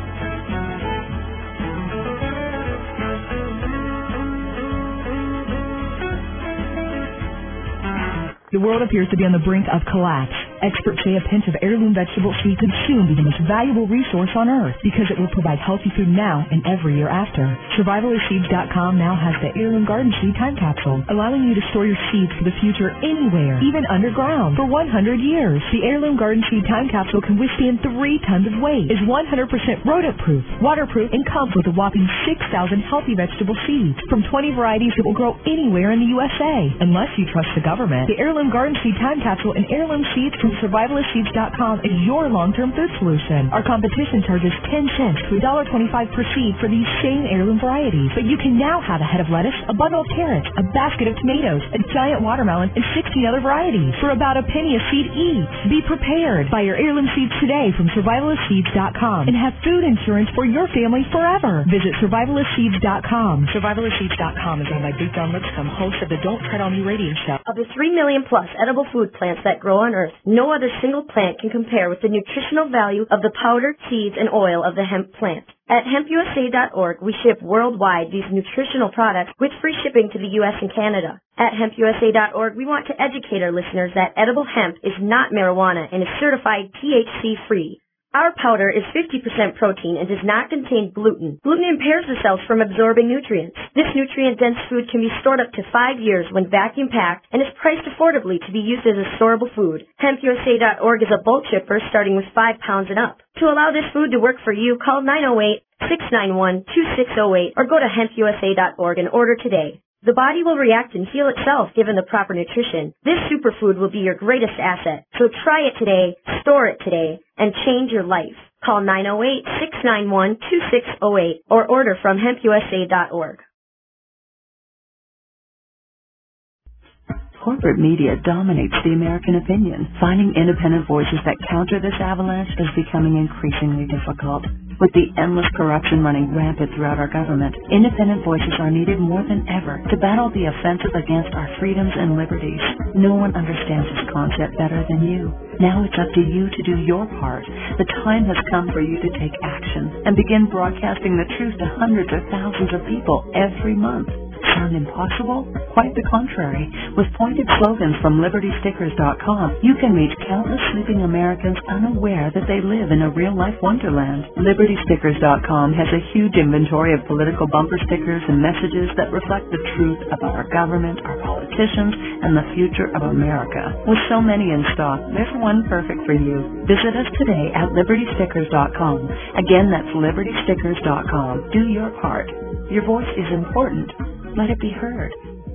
The world appears to be on the brink of collapse. Experts say a pinch of heirloom vegetable seed could soon be the most valuable resource on Earth because it will provide healthy food now and every year after. SurvivalistSeeds.com now has the Heirloom Garden Seed Time Capsule, allowing you to store your seeds for the future anywhere, even underground, for 100 years. The Heirloom Garden Seed Time Capsule can withstand 3 tons of weight, is 100% rodent-proof, waterproof, and comes with a whopping 6,000 healthy vegetable seeds from 20 varieties that will grow anywhere in the USA. Unless you trust the government, the Heirloom Garden Seed Time Capsule and heirloom seeds from SurvivalistSeeds.com is your long-term food solution. Our competition charges 10 cents to $1.25 per seed for these same heirloom varieties. But you can now have a head of lettuce, a bundle of carrots, a basket of tomatoes, a giant watermelon, and 16 other varieties for about a penny a seed each. Be prepared. Buy your heirloom seeds today from SurvivalistSeeds.com and have food insurance for your family forever. Visit SurvivalistSeeds.com. SurvivalistSeeds.com is owned by Big John Lipscomb, host of the Don't Tread on Me radio show. Of the 3 million plus edible food plants that grow on Earth, no no other single plant can compare with the nutritional value of the powder, seeds, and oil of the hemp plant. At hempusa.org, we ship worldwide these nutritional products with free shipping to the U.S. and Canada. At hempusa.org, we want to educate our listeners that edible hemp is not marijuana and is certified THC-free. Our powder is 50% protein and does not contain gluten. Gluten impairs the cells from absorbing nutrients. This nutrient-dense food can be stored up to 5 years when vacuum-packed and is priced affordably to be used as a storable food. HempUSA.org is a bulk shipper starting with 5 pounds and up. To allow this food to work for you, call 908-691-2608 or go to hempusa.org and order today. The body will react and heal itself given the proper nutrition. This superfood will be your greatest asset. So try it today, store it today, and change your life. Call 908-691-2608 or order from hempusa.org. Corporate media dominates the American opinion. Finding independent voices that counter this avalanche is becoming increasingly difficult. With the endless corruption running rampant throughout our government, independent voices are needed more than ever to battle the offensive against our freedoms and liberties. No one understands this concept better than you. Now it's up to you to do your part. The time has come for you to take action and begin broadcasting the truth to hundreds or thousands of people every month. Sound impossible? Quite the contrary. With pointed slogans from LibertyStickers.com, you can reach countless sleeping Americans unaware that they live in a real-life wonderland. LibertyStickers.com has a huge inventory of political bumper stickers and messages that reflect the truth about our government, our politicians, and the future of America. With so many in stock, there's one perfect for you. Visit us today at LibertyStickers.com. Again, that's LibertyStickers.com. Do your part. Your voice is important. Let it be heard.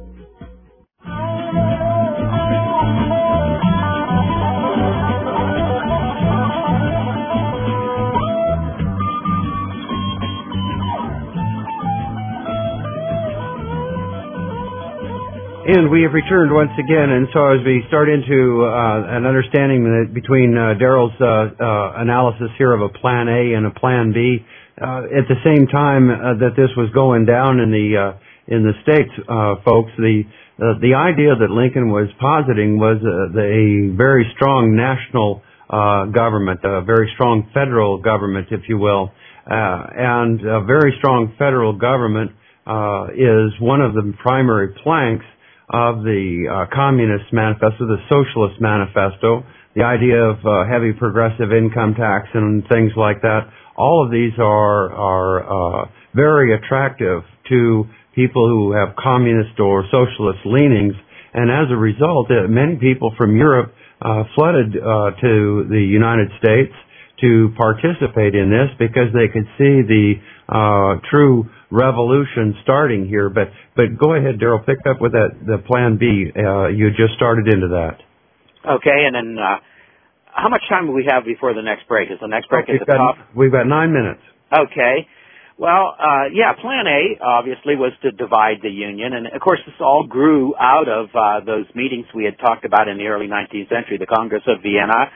And we have returned once again, and so as we start into an understanding that between Daryl's analysis here of a Plan A and a Plan B, at the same time that this was going down in the States, folks, the idea that Lincoln was positing was a very strong national government, a very strong federal government, if you will, and a very strong federal government is one of the primary planks of the Communist Manifesto, the Socialist Manifesto, the idea of heavy progressive income tax and things like that. All of these are very attractive to people who have communist or socialist leanings, and as a result, many people from Europe flooded to the United States to participate in this because they could see the true revolution starting here. But go ahead, Daryl, pick up with the Plan B. You just started into that. Okay, and then how much time do we have before the next break? Is the next break at the top? We've got 9 minutes. Okay. Well, Plan A obviously was to divide the Union, and of course this all grew out of those meetings we had talked about in the early 19th century, the Congress of Vienna,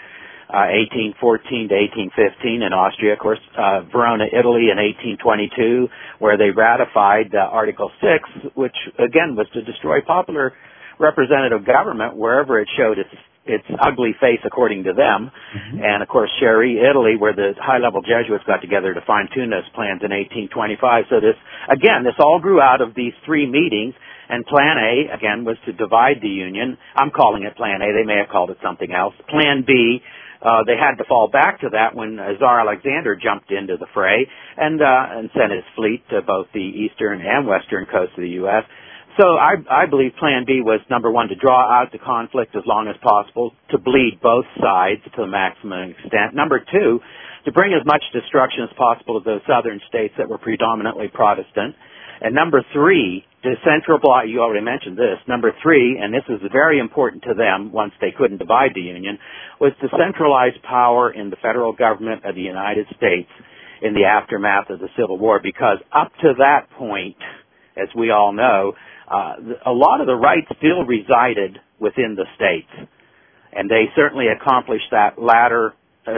1814 to 1815 in Austria, of course, Verona, Italy in 1822, where they ratified Article 6, which again was to destroy popular representative government wherever it showed its ugly face according to them. Mm-hmm. And of course Sherry, Italy, where the high-level Jesuits got together to fine-tune those plans in 1825. So this all grew out of these three meetings, and Plan A, again, was to divide the Union. I'm calling it Plan A. They may have called it something else. Plan B, they had to fall back to that when Tsar Alexander jumped into the fray and sent his fleet to both the eastern and western coast of the U.S. So I believe Plan B was, number one, to draw out the conflict as long as possible, to bleed both sides to the maximum extent. Number two, to bring as much destruction as possible to those southern states that were predominantly Protestant. And number three, to centralize, you already mentioned this, number three, and this is very important to them once they couldn't divide the Union, was to centralize power in the federal government of the United States in the aftermath of the Civil War, because up to that point, as we all know, a lot of the rights still resided within the states, and they certainly accomplished that latter,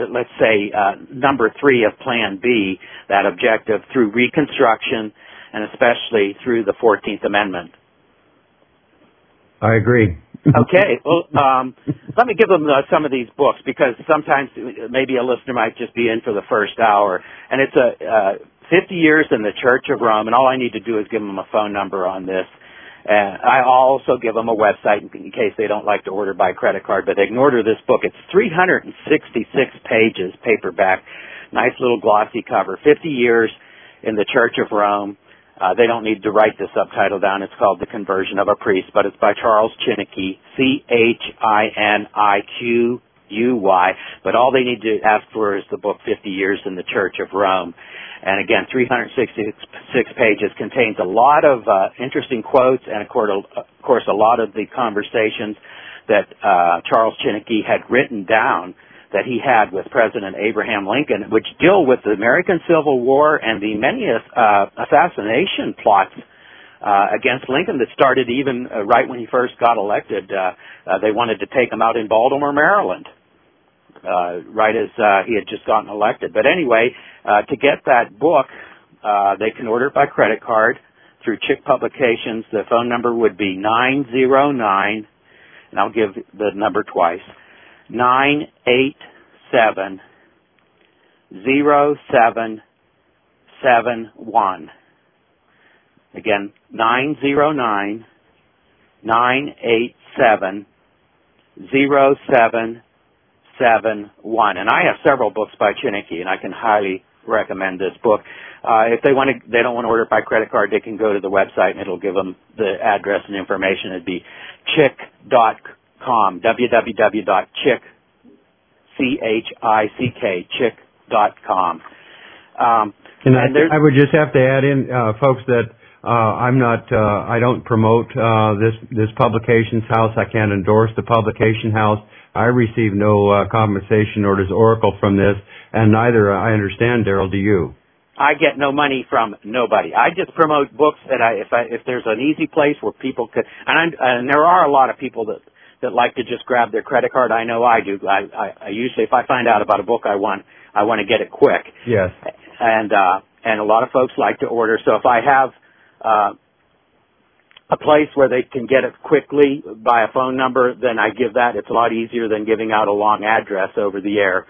number three of Plan B, that objective, through Reconstruction and especially through the 14th Amendment. I agree. Okay. Well, let me give them some of these books, because sometimes maybe a listener might just be in for the first hour. And it's 50 Years in the Church of Rome, and all I need to do is give them a phone number on this. I also give them a website in case they don't like to order by credit card, but they can order this book. It's 366 pages, paperback, nice little glossy cover, 50 Years in the Church of Rome. They don't need to write the subtitle down. It's called The Conversion of a Priest, but it's by Charles Chiniquy, Chiniquy. But all they need to ask for is the book 50 Years in the Church of Rome. And again, 366 pages, contains a lot of interesting quotes and, of course, a lot of the conversations that Charles Chiniquy had written down that he had with President Abraham Lincoln, which deal with the American Civil War and the many assassination plots against Lincoln that started even right when he first got elected. They wanted to take him out in Baltimore, Maryland, right as he had just gotten elected. But anyway, to get that book, they can order it by credit card through Chick Publications. The phone number would be 909, and I'll give the number twice, 987-0771. Again, 909-987-0771. And I have several books by Chiniquy, and I can highly recommend this book. If they don't want to order it by credit card, they can go to the website and it'll give them the address and information. It'd be chick.com, www.chick.com. And I would just have to add in, folks, that I don't promote this publications house. I can't endorse the publication house. I receive no compensation, nor does Oracle from this, and neither, I understand, Daryl, do you? I get no money from nobody. I just promote books that if there's an easy place where people could, and there are a lot of people that like to just grab their credit card. I know I do. I usually, if I find out about a book I want to get it quick. Yes. And a lot of folks like to order. So if I have a place where they can get it quickly by a phone number, then I give that. It's a lot easier than giving out a long address over the air.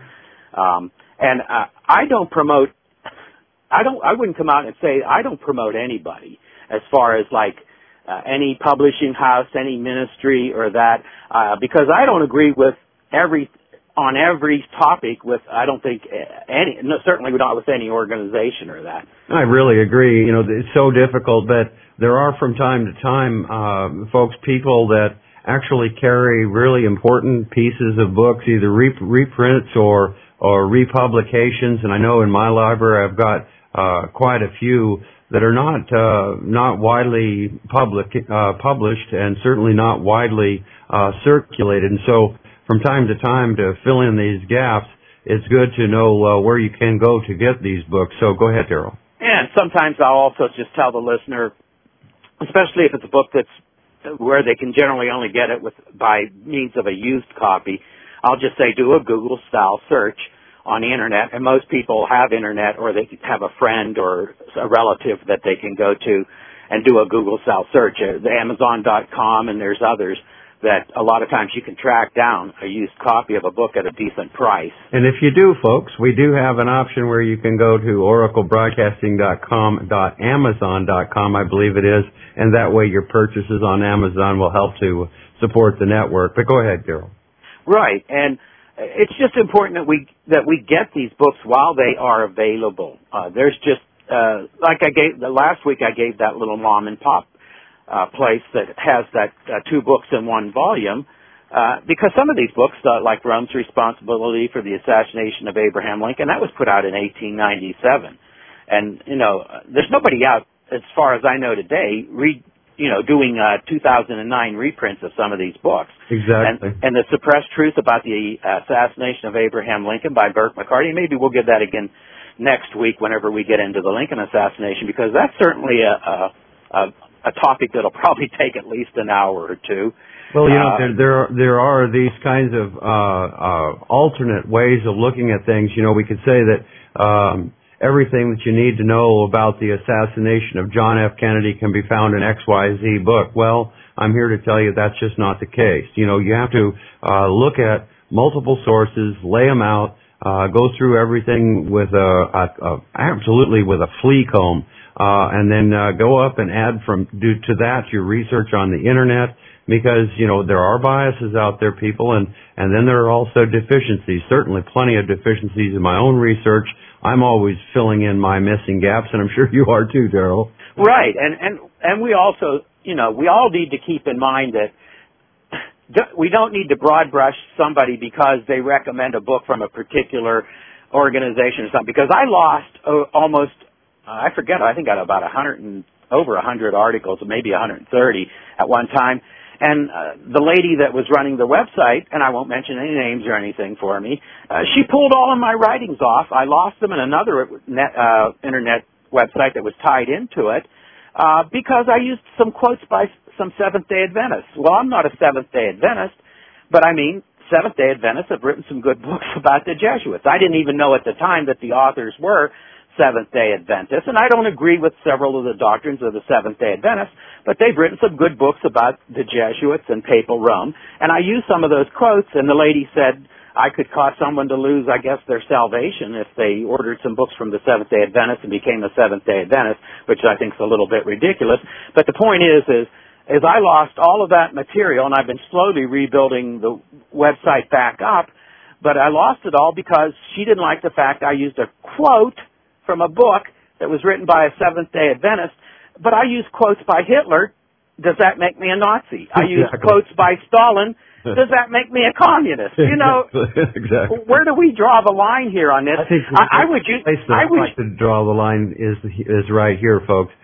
I don't promote. I wouldn't come out and say I don't promote anybody as far as like any publishing house, any ministry or that, because I don't agree with on every topic with, I don't think certainly not with any organization or that. I really agree. It's so difficult, but there are from time to time, folks, people that actually carry really important pieces of books, either reprints or republications. And I know in my library I've got quite a few that are not widely published and certainly not widely circulated. And so from time to time, to fill in these gaps, it's good to know where you can go to get these books. So go ahead, Daryl. And sometimes I'll also just tell the listener, especially if it's a book that's where they can generally only get it by means of a used copy, I'll just say do a Google-style search on the Internet. And most people have Internet, or they have a friend or a relative that they can go to and do a Google-style search. The Amazon.com, and there's others that a lot of times you can track down a used copy of a book at a decent price. And if you do, folks, we do have an option where you can go to oraclebroadcasting.com.amazon.com, I believe it is, and that way your purchases on Amazon will help to support the network. But go ahead, Daryl. Right, and it's just important that we get these books while they are available. There's just like last week I gave that little mom and pop place that has that 2 books in 1 volume, because some of these books, like Rome's Responsibility for the Assassination of Abraham Lincoln, that was put out in 1897. And, there's nobody out, as far as I know today, doing 2009 reprints of some of these books. Exactly. And The Suppressed Truth About the Assassination of Abraham Lincoln by Burke McCarty. Maybe we'll give that again next week whenever we get into the Lincoln assassination, because that's certainly a topic that'll probably take at least an hour or two. Well, there are these kinds of alternate ways of looking at things. We could say that everything that you need to know about the assassination of John F. Kennedy can be found in XYZ book. Well, I'm here to tell you that's just not the case. You know, you have to look at multiple sources, lay them out, go through everything with absolutely with a flea comb, and then go up and do to that your research on the internet, because, you know, there are biases out there, people, and then there are also deficiencies, certainly plenty of deficiencies in my own research. I'm always filling in my missing gaps, and I'm sure you are too, Daryl. Right, and we also, you know, we all need to keep in mind that we don't need to broad brush somebody because they recommend a book from a particular organization or something. Because I lost almost, I forget, I think I had about over 100 articles, maybe 130 at one time. And the lady that was running the website, and I won't mention any names or anything for me, she pulled all of my writings off. I lost them in another internet website that was tied into it because I used some quotes by some Seventh-day Adventists. Well, I'm not a Seventh-day Adventist, but I mean, Seventh-day Adventists have written some good books about the Jesuits. I didn't even know at the time that the authors were Seventh-day Adventists, and I don't agree with several of the doctrines of the Seventh-day Adventists, but they've written some good books about the Jesuits and Papal Rome, and I used some of those quotes, and the lady said I could cause someone to lose, I guess, their salvation if they ordered some books from the Seventh-day Adventists and became a Seventh-day Adventist, which I think is a little bit ridiculous. But the point is I lost all of that material, and I've been slowly rebuilding the website back up, but I lost it all because she didn't like the fact I used a quote from a book that was written by a Seventh-day Adventist, but I used quotes by Hitler. Does that make me a Nazi? I used quotes by Stalin. Does that make me a communist? You know, exactly. Where do we draw the line here on this? I think to draw the line is right here, folks.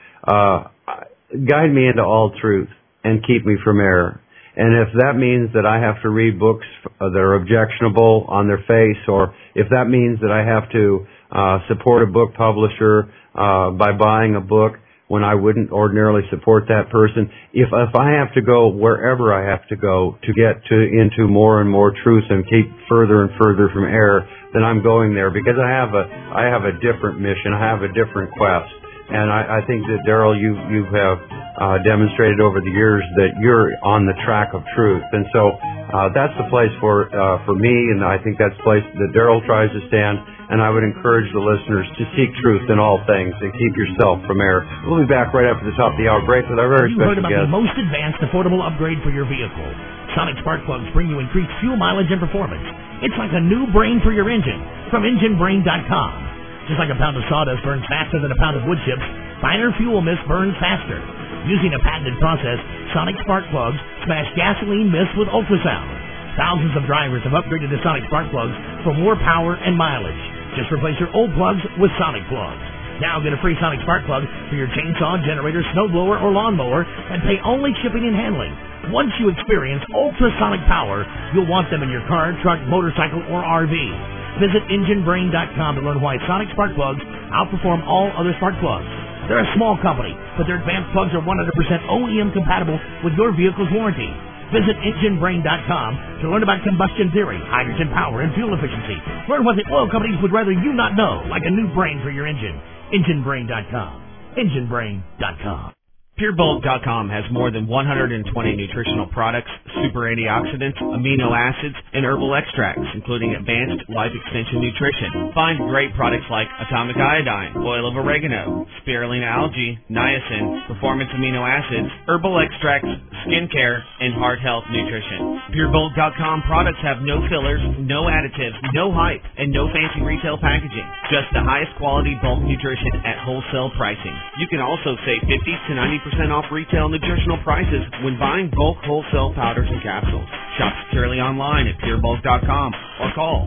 Guide me into all truth and keep me from error. And if that means that I have to read books that are objectionable on their face, or if that means that I have to support a book publisher by buying a book when I wouldn't ordinarily support that person, if I have to go wherever I have to go to get into more and more truth and keep further and further from error, then I'm going there, because I have a different mission. I have a different quest. And I think that, Daryl, you have demonstrated over the years that you're on the track of truth. And so that's the place for me, and I think that's the place that Daryl tries to stand. And I would encourage the listeners to seek truth in all things and keep yourself from error. We'll be back right after the top of the hour break with our very special guest. You heard about the most advanced affordable upgrade for your vehicle. Sonic spark plugs bring you increased fuel mileage and performance. It's like a new brain for your engine from EngineBrain.com. Just like a pound of sawdust burns faster than a pound of wood chips, finer fuel mist burns faster. Using a patented process, Sonic spark plugs smash gasoline mist with ultrasound. Thousands of drivers have upgraded to Sonic spark plugs for more power and mileage. Just replace your old plugs with Sonic plugs. Now get a free Sonic spark plug for your chainsaw, generator, snowblower, or lawnmower, and pay only shipping and handling. Once you experience ultrasonic power, you'll want them in your car, truck, motorcycle, or RV. Visit EngineBrain.com to learn why Sonic spark plugs outperform all other spark plugs. They're a small company, but their advanced plugs are 100% OEM compatible with your vehicle's warranty. Visit EngineBrain.com to learn about combustion theory, hydrogen power, and fuel efficiency. Learn what the oil companies would rather you not know, like a new brain for your engine. EngineBrain.com. EngineBrain.com. PureBulk.com has more than 120 nutritional products, super antioxidants, amino acids, and herbal extracts, including advanced life extension nutrition. Find great products like atomic iodine, oil of oregano, spirulina algae, niacin, performance amino acids, herbal extracts, skincare, and heart health nutrition. PureBulk.com products have no fillers, no additives, no hype, and no fancy retail packaging. Just the highest quality bulk nutrition at wholesale pricing. You can also save 50 to 90% off retail nutritional prices when buying bulk wholesale powders and capsules. Shop securely online at purebulk.com or call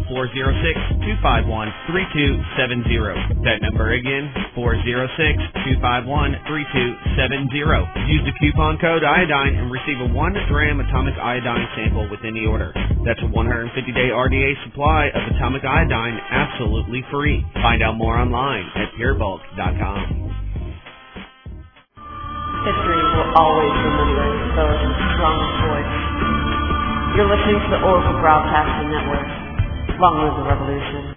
406-251-3270. That number again, 406-251-3270. Use the coupon code iodine and receive a 1-gram atomic iodine sample with any order. That's a 150-day RDA supply of atomic iodine absolutely free. Find out more online at purebulk.com. History will always remember those with the strongest voice. You're listening to the Oracle Broadcasting Network. Long live the revolution.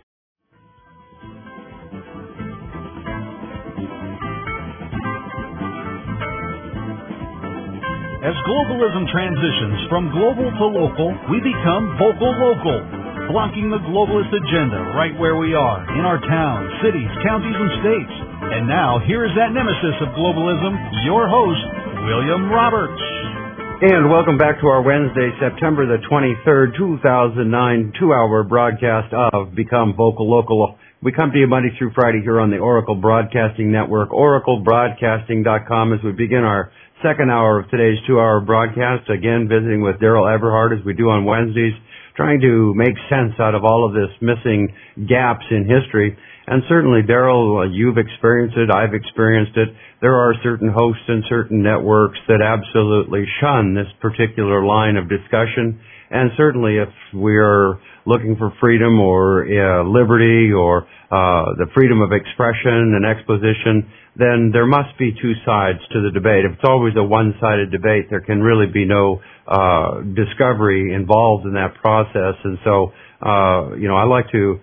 As globalism transitions from global to local, we become vocal local, blocking the globalist agenda right where we are, in our towns, cities, counties, and states. And now, here is that nemesis of globalism, your host, William Roberts. And welcome back to our Wednesday, September the 23rd, 2009, 2-hour broadcast of Become Vocal Local. We come to you Monday through Friday here on the Oracle Broadcasting Network, oraclebroadcasting.com, as we begin our second hour of today's 2-hour broadcast. Again, visiting with Daryl Eberhard as we do on Wednesdays, trying to make sense out of all of this missing gaps in history. And certainly, Daryl, you've experienced it, I've experienced it. There are certain hosts and certain networks that absolutely shun this particular line of discussion. And certainly, if we're looking for freedom or liberty or the freedom of expression and exposition, then there must be two sides to the debate. If it's always a one-sided debate, there can really be no discovery involved in that process. And so, I like to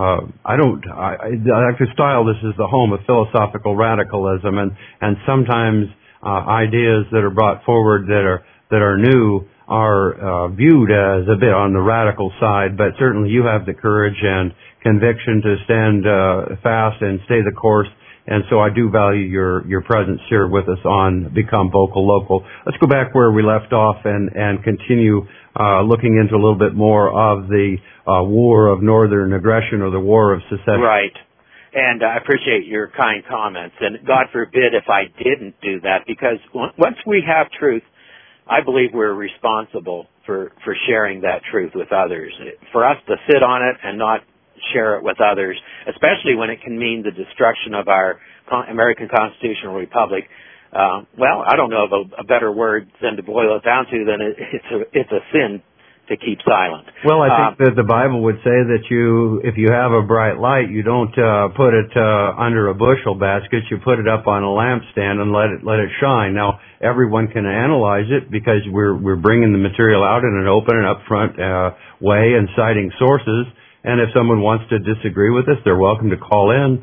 I like to style this as the home of philosophical radicalism, and sometimes ideas that are brought forward that are new are viewed as a bit on the radical side, but certainly you have the courage and conviction to stand fast and stay the course. And so I do value your presence here with us on Become Vocal Local. Let's go back where we left off and continue looking into a little bit more of the war of northern aggression or the war of secession. Right. And I appreciate your kind comments. And God forbid if I didn't do that, because once we have truth, I believe we're responsible for sharing that truth with others. For us to sit on it and not share it with others, especially when it can mean the destruction of our American constitutional republic. Well, I don't know of a better word than to boil it down to than it's a sin to keep silent. Well, I think that the Bible would say that if you have a bright light, you don't put it under a bushel basket. You put it up on a lampstand and let it shine. Now, everyone can analyze it because we're bringing the material out in an open and upfront way and citing sources. And if someone wants to disagree with us, they're welcome to call in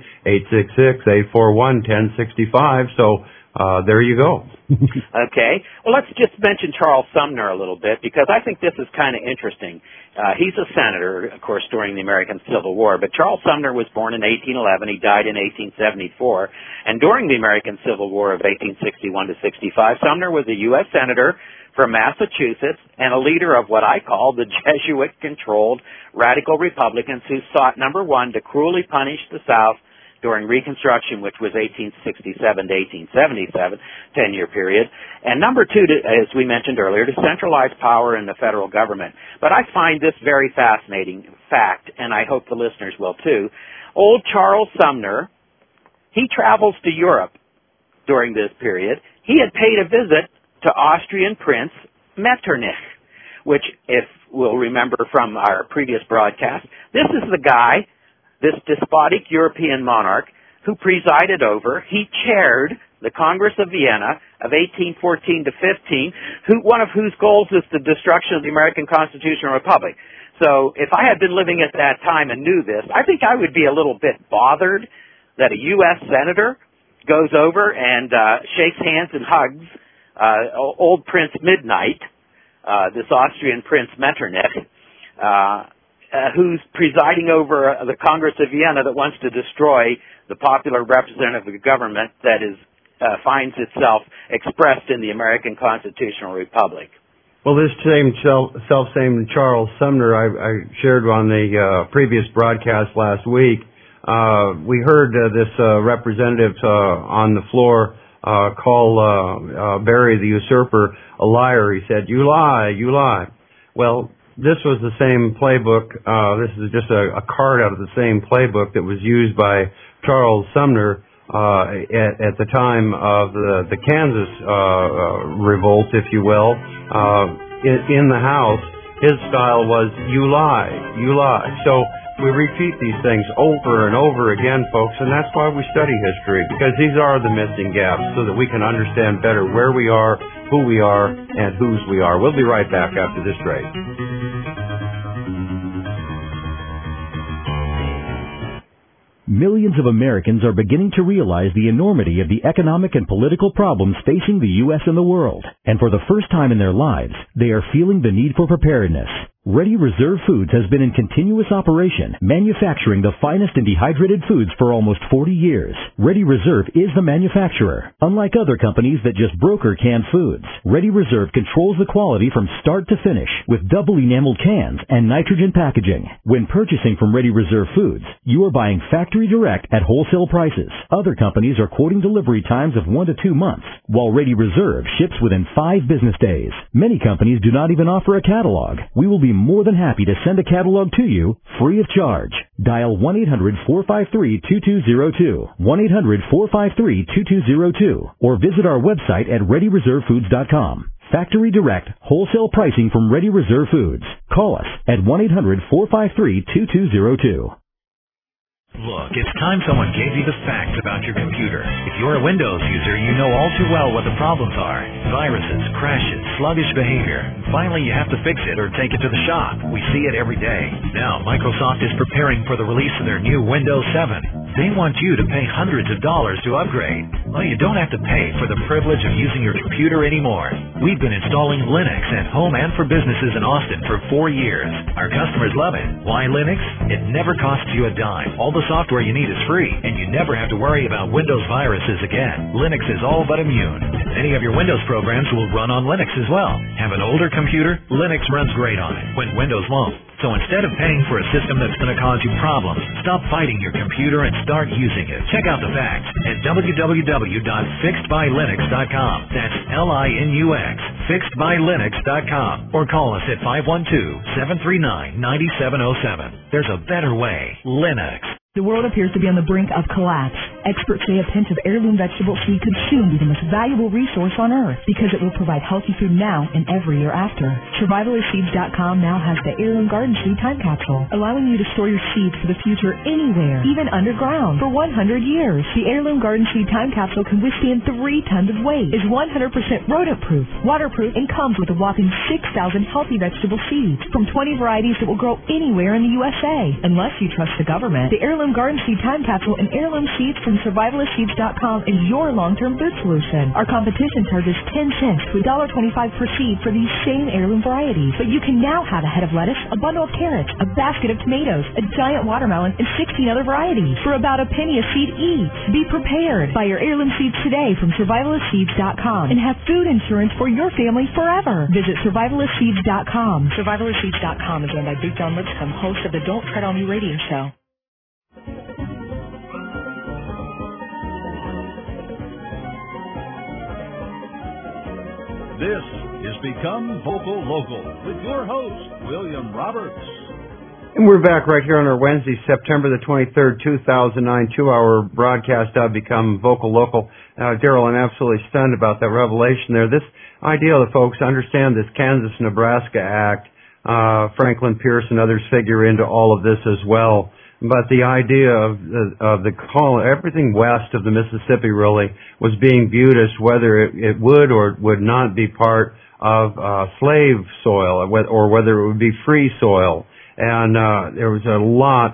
866-841-1065. So there you go. Okay. Well, let's just mention Charles Sumner a little bit, because I think this is kind of interesting. He's a senator, of course, during the American Civil War, but Charles Sumner was born in 1811. He died in 1874. And during the American Civil War of 1861 to 65, Sumner was a U.S. senator from Massachusetts and a leader of what I call the Jesuit-controlled radical Republicans who sought, number one, to cruelly punish the South during Reconstruction, which was 1867 to 1877, 10-year period, and number two, as we mentioned earlier, to centralize power in the federal government. But I find this very fascinating fact, and I hope the listeners will too. Old Charles Sumner, he travels to Europe during this period. He had paid a visit to Austrian Prince Metternich, which, if we'll remember from our previous broadcast, this is the guy, this despotic European monarch, who presided over, he chaired the Congress of Vienna of 1814 to 15, one of whose goals is the destruction of the American Constitutional Republic. So if I had been living at that time and knew this, I think I would be a little bit bothered that a U.S. senator goes over and shakes hands and hugs old Prince Midnight, this Austrian Prince Metternich, who's presiding over the Congress of Vienna that wants to destroy the popular representative government that finds itself expressed in the American Constitutional Republic. Well, this same self-same Charles Sumner I shared on the previous broadcast last week. We heard this representative on the floor call Barry the usurper a liar. He said, "You lie, you lie." Well, this was the same playbook. This is just a card out of the same playbook that was used by Charles Sumner at the time of the Kansas revolt, if you will. In the House, his style was, "You lie, you lie." So we repeat these things over and over again, folks, and that's why we study history, because these are the missing gaps so that we can understand better where we are, who we are, and whose we are. We'll be right back after this break. Millions of Americans are beginning to realize the enormity of the economic and political problems facing the U.S. and the world. And for the first time in their lives, they are feeling the need for preparedness. Ready Reserve Foods has been in continuous operation, manufacturing the finest in dehydrated foods for almost 40 years. Ready Reserve is the manufacturer. Unlike other companies that just broker canned foods, Ready Reserve controls the quality from start to finish with double enameled cans and nitrogen packaging. When purchasing from Ready Reserve Foods, you are buying factory direct at wholesale prices. Other companies are quoting delivery times of 1 to 2 months, while Ready Reserve ships within 5 business days. Many companies do not even offer a catalog. We will be more than happy to send a catalog to you free of charge. Dial 1-800-453-2202, 1-800-453-2202, or visit our website at ReadyReserveFoods.com. Factory direct, wholesale pricing from Ready Reserve Foods. Call us at 1-800-453-2202. Look, it's time someone gave you the facts about your computer. If you're a Windows user, you know all too well what the problems are. Viruses, crashes, sluggish behavior. Finally, you have to fix it or take it to the shop. We see it every day. Now, Microsoft is preparing for the release of their new Windows 7. They want you to pay hundreds of dollars to upgrade. Well, you don't have to pay for the privilege of using your computer anymore. We've been installing Linux at home and for businesses in Austin for 4 years. Our customers love it. Why Linux? It never costs you a dime. All the software you need is free, and you never have to worry about Windows viruses again. Linux is all but immune. Any of your Windows programs will run on Linux as well. Have an older computer? Linux runs great on it, when Windows won't. So instead of paying for a system that's going to cause you problems, stop fighting your computer and start using it. Check out the facts at www.fixedbylinux.com. That's Linux, fixedbylinux.com. Or call us at 512-739-9707. There's a better way. Linux. The world appears to be on the brink of collapse. Experts say a pinch of heirloom vegetable seed could soon be the most valuable resource on earth because it will provide healthy food now and every year after. Survivalistseeds.com now has the Heirloom Garden Seed Time Capsule, allowing you to store your seeds for the future anywhere, even underground, for 100 years. The Heirloom Garden Seed Time Capsule can withstand 3 tons of weight, is 100% rodent-proof, waterproof, and comes with a whopping 6,000 healthy vegetable seeds from 20 varieties that will grow anywhere in the USA. Unless you trust the government, the Heirloom Garden Seed Time Capsule and heirloom seeds from Survivalistseeds.com is your long-term food solution. Our competition charges 10 cents to $1.25 per seed for these same heirloom varieties. But you can now have a head of lettuce, a bundle of carrots, a basket of tomatoes, a giant watermelon, and 16 other varieties for about a penny a seed each. Be prepared. Buy your heirloom seeds today from Survivalistseeds.com and have food insurance for your family forever. Visit Survivalistseeds.com. Survivalistseeds.com is owned by Big John Lipscomb, host of the Don't Tread on Me radio show. This is Become Vocal Local with your host, William Roberts. And we're back right here on our Wednesday, September the 23rd, 2009, 2-hour broadcast of Become Vocal Local. Daryl, I'm absolutely stunned about that revelation there. This idea of the folks understand this Kansas-Nebraska Act. Franklin Pierce and others figure into all of this as well. But the idea of the call, everything west of the Mississippi really was being viewed as whether it would or would not be part of slave soil or whether it would be free soil. And there was a lot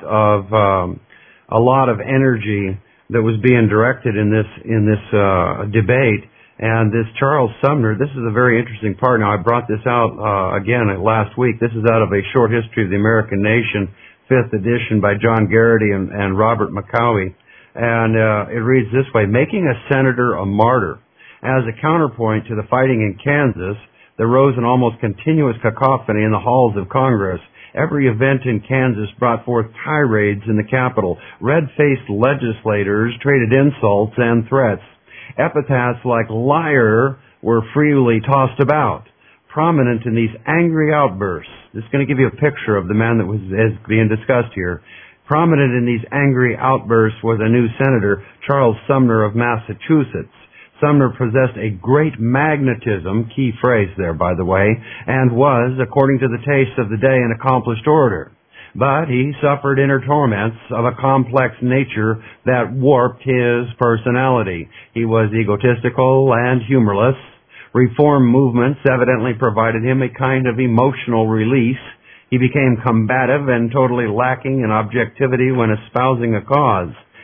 of energy that was being directed in this debate. And this Charles Sumner, this is a very interesting part. Now, I brought this out again last week. This is out of A Short History of the American Nation, 5th edition by John Garrity and Robert McCowie. And it reads this way: making a senator a martyr. As a counterpoint to the fighting in Kansas, there rose an almost continuous cacophony in the halls of Congress. Every event in Kansas brought forth tirades in the Capitol. Red-faced legislators traded insults and threats. Epithets like liar were freely tossed about. Prominent in these angry outbursts, this is going to give you a picture of the man that is being discussed here. Prominent in these angry outbursts was a new senator, Charles Sumner of Massachusetts. Sumner possessed a great magnetism, key phrase there, by the way, and was, according to the taste of the day, an accomplished orator. But he suffered inner torments of a complex nature that warped his personality. He was egotistical and humorless. Reform movements evidently provided him a kind of emotional release. He became combative and totally lacking in objectivity when espousing a cause.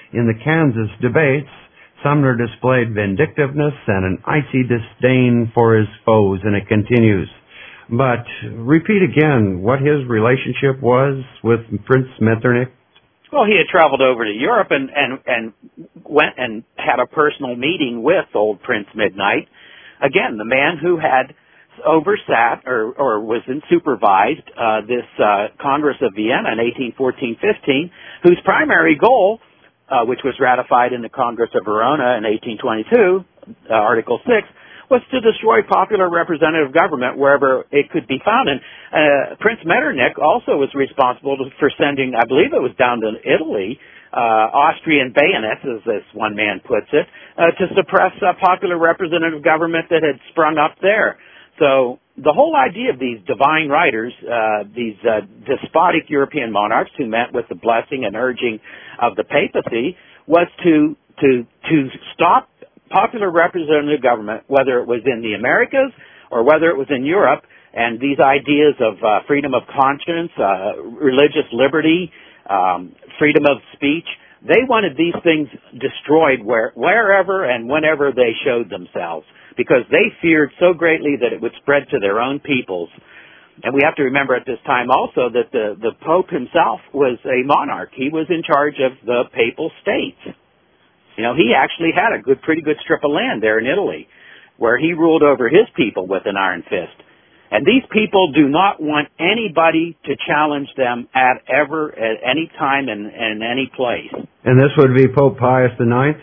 In the Kansas debates, Sumner displayed vindictiveness and an icy disdain for his foes, and it continues. But repeat again what his relationship was with Prince Metternich. Well, he had traveled over to Europe and went and had a personal meeting with old Prince Midnight. Again, the man who had oversat or was supervised this Congress of Vienna in 1814-15, whose primary goal, which was ratified in the Congress of Verona in 1822, Article 6, was to destroy popular representative government wherever it could be found. And Prince Metternich also was responsible for sending, I believe it was down to Italy, Austrian bayonets, as this one man puts it, to suppress popular representative government that had sprung up there. So the whole idea of these divine writers, these despotic European monarchs who met with the blessing and urging of the papacy, was to stop popular representative government, whether it was in the Americas or whether it was in Europe, and these ideas of freedom of conscience, religious liberty, freedom of speech, they wanted these things destroyed wherever and whenever they showed themselves, because they feared so greatly that it would spread to their own peoples. And we have to remember at this time also that the Pope himself was a monarch. He was in charge of the papal states. You know, he actually had a pretty good strip of land there in Italy, where he ruled over his people with an iron fist. And these people do not want anybody to challenge them at any time and any place. And this would be Pope Pius IX?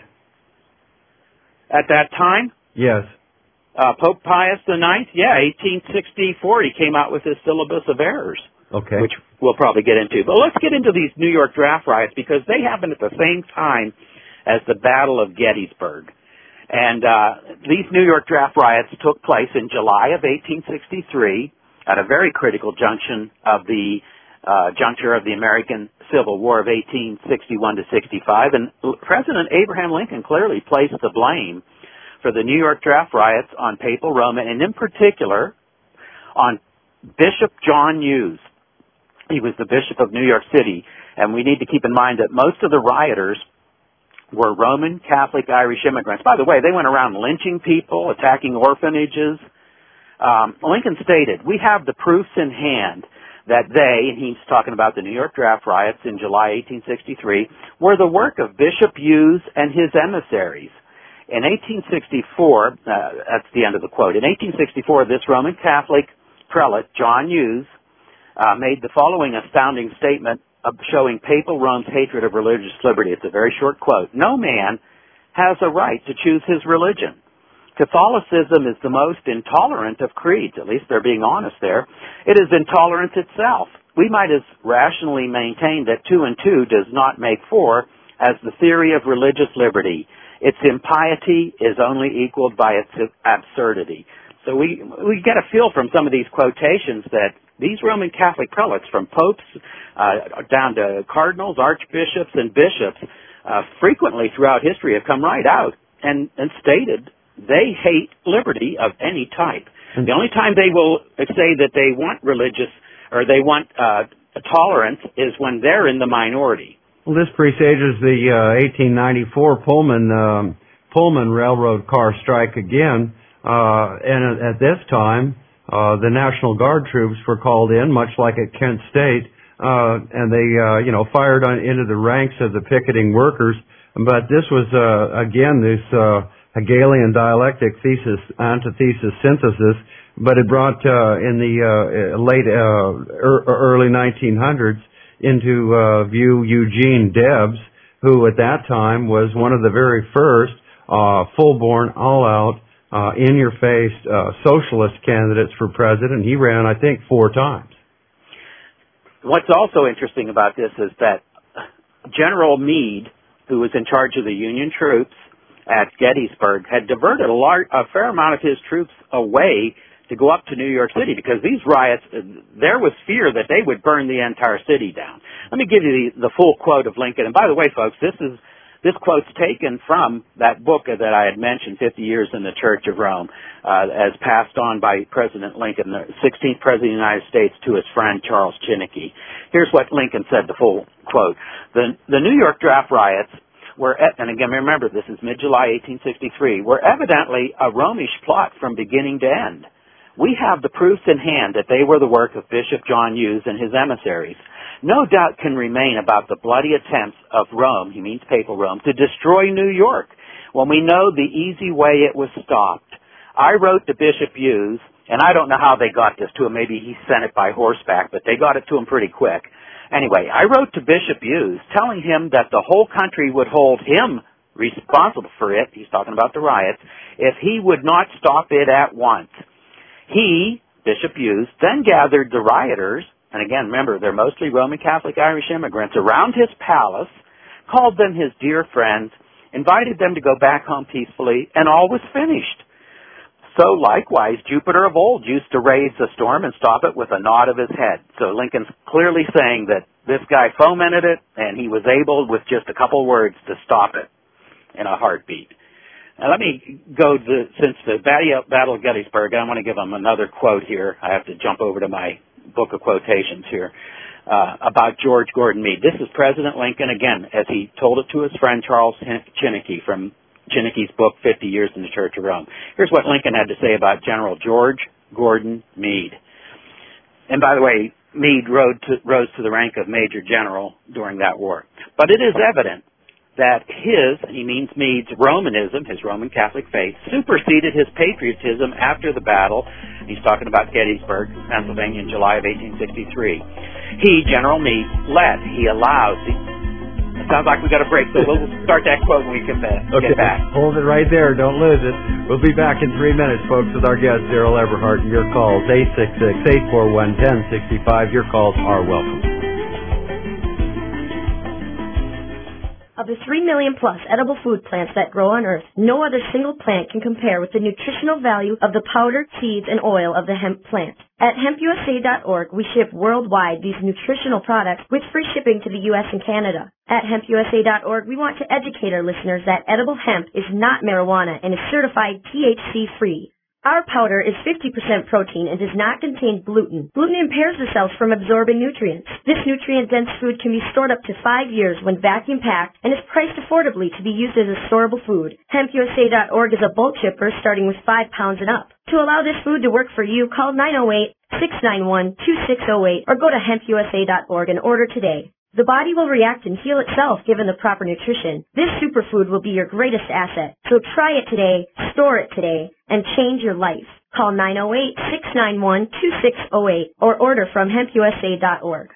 At that time? Yes. Pope Pius IX, 1864, he came out with his syllabus of errors. Okay. Which we'll probably get into. But let's get into these New York draft riots, because they happened at the same time as the Battle of Gettysburg. And these New York draft riots took place in July of 1863 at a very critical juncture of the American Civil War of 1861 to 65. And President Abraham Lincoln clearly placed the blame for the New York draft riots on Papal Rome, and in particular on Bishop John Hughes. He was the Bishop of New York City, and we need to keep in mind that most of the rioters were Roman Catholic Irish immigrants. By the way, they went around lynching people, attacking orphanages. Lincoln stated, "We have the proofs in hand that they," and he's talking about the New York draft riots in July 1863, "were the work of Bishop Hughes and his emissaries." In 1864, that's the end of the quote, in 1864, this Roman Catholic prelate, John Hughes, made the following astounding statement showing Papal Rome's hatred of religious liberty. It's a very short quote. "No man has a right to choose his religion. Catholicism is the most intolerant of creeds." At least they're being honest there. "It is intolerance itself. We might as rationally maintain that 2 and 2 does not make 4 as the theory of religious liberty. Its impiety is only equaled by its absurdity." So we get a feel from some of these quotations that these Roman Catholic prelates, from popes down to cardinals, archbishops, and bishops, frequently throughout history have come right out and stated they hate liberty of any type. The only time they will say that they want religious or they want tolerance is when they're in the minority. Well, this presages the 1894 Pullman railroad car strike again, and at this time, the National Guard troops were called in, much like at Kent State, and they, fired into the ranks of the picketing workers. But this was, again, this Hegelian dialectic antithesis synthesis, but it brought in the late early 1900s into view Eugene Debs, who at that time was one of the very first full-born, all-out, in-your-face socialist candidates for president. He ran, I think, 4 times. What's also interesting about this is that General Meade, who was in charge of the Union troops at Gettysburg, had diverted a fair amount of his troops away to go up to New York City, because these riots, there was fear that they would burn the entire city down. Let me give you the full quote of Lincoln. And by the way, folks, this quote's taken from that book that I had mentioned, 50 Years in the Church of Rome, as passed on by President Lincoln, the 16th President of the United States, to his friend Charles Chinnicky. Here's what Lincoln said, the full quote. The New York draft riots and again, remember, this is mid-July 1863, were evidently a Romish plot from beginning to end. We have the proofs in hand that they were the work of Bishop John Hughes and his emissaries. No doubt can remain about the bloody attempts of Rome, he means Papal Rome, to destroy New York, when we know the easy way it was stopped. I wrote to Bishop Hughes, and I don't know how they got this to him. Maybe he sent it by horseback, but they got it to him pretty quick. Anyway, I wrote to Bishop Hughes telling him that the whole country would hold him responsible for it, he's talking about the riots, if he would not stop it at once. He, Bishop Hughes, then gathered the rioters, and again, remember, they're mostly Roman Catholic Irish immigrants, around his palace, called them his dear friends, invited them to go back home peacefully, and all was finished. So likewise, Jupiter of old used to raise the storm and stop it with a nod of his head. So Lincoln's clearly saying that this guy fomented it, and he was able, with just a couple words, to stop it in a heartbeat. Now let me go to, since the Battle of Gettysburg, I want to give him another quote here. I have to jump over to my book of quotations here, about George Gordon Meade. This is President Lincoln, again, as he told it to his friend Charles Chinnicky from Chinnicky's book, 50 Years in the Church of Rome. Here's what Lincoln had to say about General George Gordon Meade. And by the way, Meade rose to the rank of Major General during that war. But it is evident that he means Meade's Romanism, his Roman Catholic faith, superseded his patriotism after the battle. He's talking about Gettysburg, Pennsylvania, in July of 1863. He, General Meade, he allowed it sounds like we got a break, so we'll start that quote when we get back. Hold it right there. Don't lose it. We'll be back in 3 minutes, folks, with our guest, Daryl Eberhardt, and your calls, 866-841-1065. Your calls are welcome. Of the 3 million plus edible food plants that grow on Earth, no other single plant can compare with the nutritional value of the powder, seeds, and oil of the hemp plant. At hempusa.org, we ship worldwide these nutritional products with free shipping to the U.S. and Canada. At hempusa.org, we want to educate our listeners that edible hemp is not marijuana and is certified THC-free. Our powder is 50% protein and does not contain gluten. Gluten impairs the cells from absorbing nutrients. This nutrient-dense food can be stored up to 5 years when vacuum-packed and is priced affordably to be used as a storable food. HempUSA.org is a bulk shipper starting with 5 pounds and up. To allow this food to work for you, call 908-691-2608 or go to hempusa.org and order today. The body will react and heal itself given the proper nutrition. This superfood will be your greatest asset. So try it today, store it today, and change your life. Call 908-691-2608 or order from hempusa.org.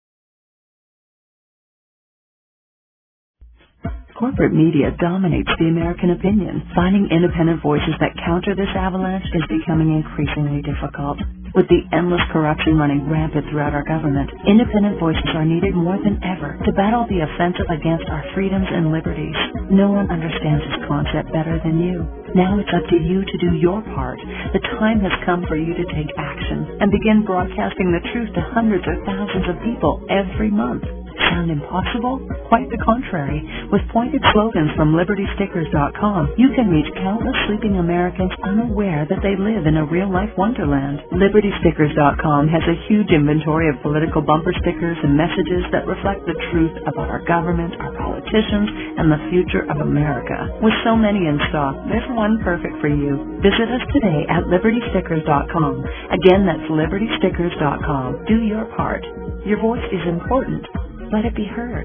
Corporate media dominates the American opinion. Finding independent voices that counter this avalanche is becoming increasingly difficult. With the endless corruption running rampant throughout our government, independent voices are needed more than ever to battle the offensive against our freedoms and liberties. No one understands this concept better than you. Now it's up to you to do your part. The time has come for you to take action and begin broadcasting the truth to hundreds or thousands of people every month. Sound impossible? Quite the contrary. With pointed slogans from LibertyStickers.com, you can reach countless sleeping Americans unaware that they live in a real-life wonderland. LibertyStickers.com has a huge inventory of political bumper stickers and messages that reflect the truth about our government, our politicians, and the future of America. With so many in stock, there's one perfect for you. Visit us today at LibertyStickers.com. Again, that's LibertyStickers.com. Do your part. Your voice is important. Let it be heard.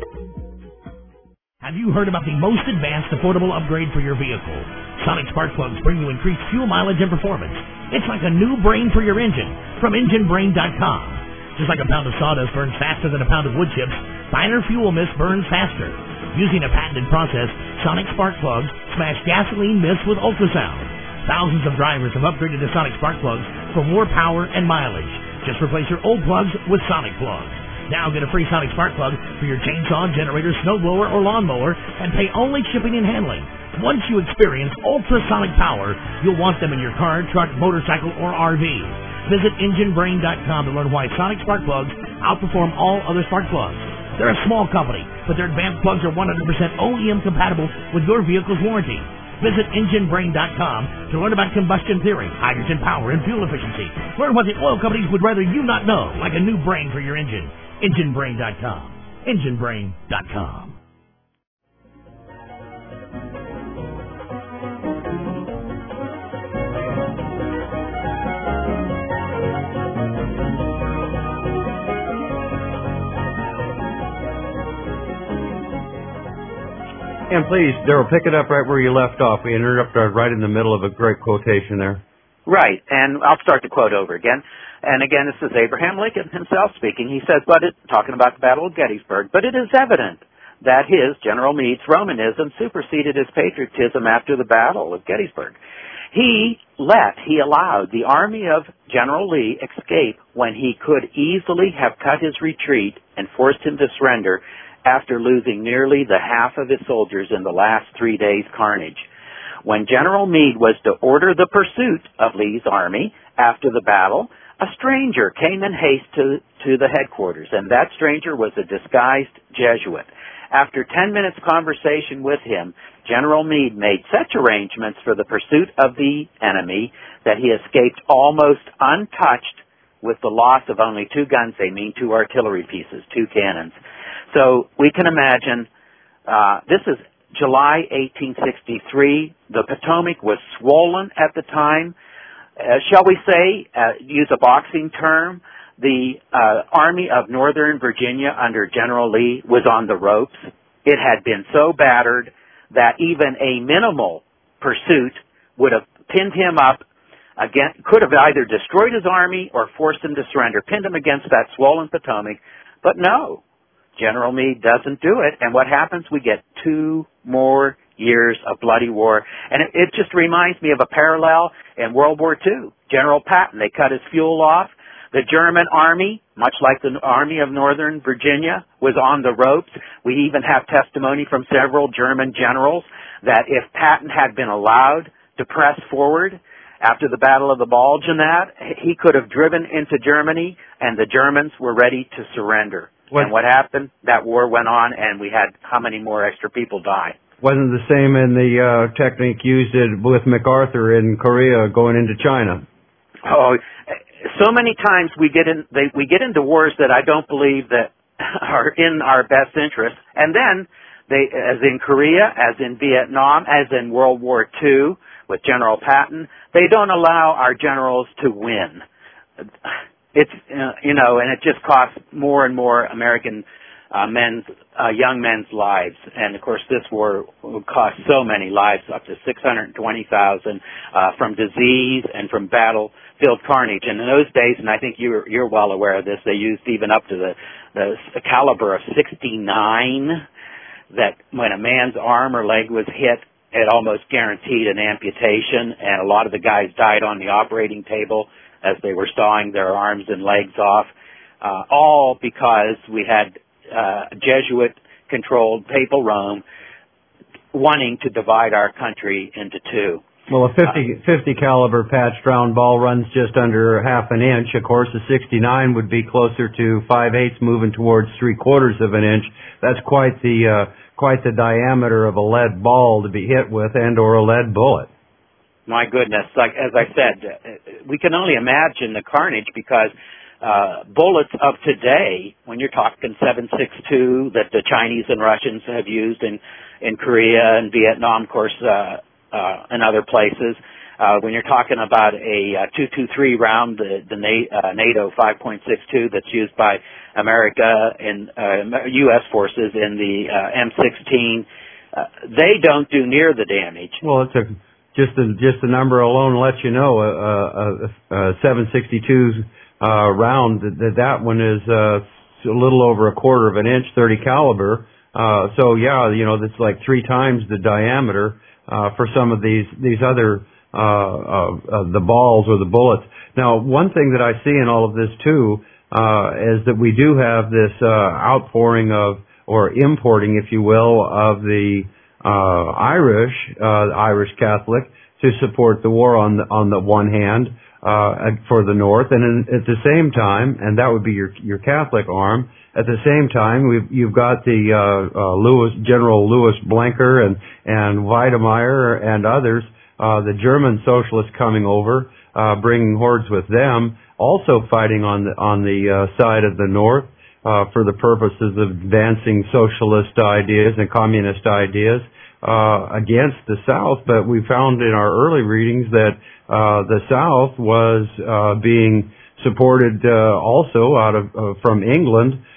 Have you heard about the most advanced affordable upgrade for your vehicle? Sonic Spark Plugs bring you increased fuel mileage and performance. It's like a new brain for your engine from EngineBrain.com. Just like a pound of sawdust burns faster than a pound of wood chips, finer fuel mist burns faster. Using a patented process, Sonic Spark Plugs smash gasoline mist with ultrasound. Thousands of drivers have upgraded to Sonic Spark Plugs for more power and mileage. Just replace your old plugs with Sonic Plugs. Now get a free Sonic Spark Plug for your chainsaw, generator, snowblower, or lawnmower and pay only shipping and handling. Once you experience ultrasonic power, you'll want them in your car, truck, motorcycle, or RV. Visit EngineBrain.com to learn why Sonic Spark Plugs outperform all other spark plugs. They're a small company, but their advanced plugs are 100% OEM compatible with your vehicle's warranty. Visit EngineBrain.com to learn about combustion theory, hydrogen power, and fuel efficiency. Learn what the oil companies would rather you not know, like a new brain for your engine. EngineBrain.com. EngineBrain.com. And please, Daryl, pick it up right where you left off. We interrupted right in the middle of a great quotation there. Right, and I'll start the quote over again. And again, this is Abraham Lincoln himself speaking. He says, talking about the Battle of Gettysburg, but it is evident that his, General Meade's, Romanism superseded his patriotism after the Battle of Gettysburg. He allowed the army of General Lee escape when he could easily have cut his retreat and forced him to surrender after losing nearly the half of his soldiers in the last 3 days' carnage. When General Meade was to order the pursuit of Lee's army after the battle, a stranger came in haste to the headquarters, and that stranger was a disguised Jesuit. After 10 minutes' conversation with him, General Meade made such arrangements for the pursuit of the enemy that he escaped almost untouched with the loss of only 2 guns. They mean 2 artillery pieces, 2 cannons. So we can imagine, this is July 1863. The Potomac was swollen at the time. Shall we say, use a boxing term, the Army of Northern Virginia under General Lee was on the ropes. It had been so battered that even a minimal pursuit would have pinned him up, could have either destroyed his army or forced him to surrender, pinned him against that swollen Potomac. But no, General Meade doesn't do it, and what happens? We get 2 more years of bloody war. And it just reminds me of a parallel in World War II. General Patton, they cut his fuel off. The German army, much like the Army of Northern Virginia, was on the ropes. We even have testimony from several German generals that if Patton had been allowed to press forward after the Battle of the Bulge and that, he could have driven into Germany, and the Germans were ready to surrender. And what happened? That war went on, and we had how many more extra people die? Wasn't the same in the technique used with MacArthur in Korea going into China? Oh, so many times we get into wars that I don't believe that are in our best interest, and then they, as in Korea, as in Vietnam, as in World War II with General Patton, they don't allow our generals to win. It's and it just costs more and more American young men's lives. And of course, this war cost so many lives, up to 620,000 from disease and from battlefield carnage. And in those days, and I think you're well aware of this, they used even up to the caliber of 69. That when a man's arm or leg was hit, it almost guaranteed an amputation. And a lot of the guys died on the operating table as they were sawing their arms and legs off, all because we had Jesuit-controlled papal Rome wanting to divide our country into 2. Well, a 50 caliber patched round ball runs just under half an inch. Of course, a 69 would be closer to 5/8, moving towards 3/4 of an inch. That's quite the diameter of a lead ball to be hit with, and/or a lead bullet. My goodness, like as I said, we can only imagine the carnage because bullets of today, when you're talking 7.62 that the Chinese and Russians have used in Korea and Vietnam, of course, and other places, when you're talking about a 223 round, the NATO 5.62 that's used by America and U.S. forces in the M16, they don't do near the damage. Well, just the number alone lets you know a 7.62 round that one is a little over 1/4 of an inch, 30 caliber. So yeah, that's like 3 times the diameter for some of these other the balls or the bullets. Now, one thing that I see in all of this too is that we do have this outpouring of, or importing, if you will, of the Irish Catholic to support the war on the one hand for the North, and at the same time, and that would be your Catholic arm. At the same time, you've got the General Louis Blenker and Wedemeyer and others, the German socialists coming over, bringing hordes with them, also fighting on the side of the North for the purposes of advancing socialist ideas and communist ideas against the South. But we found in our early readings that the South was being supported also from England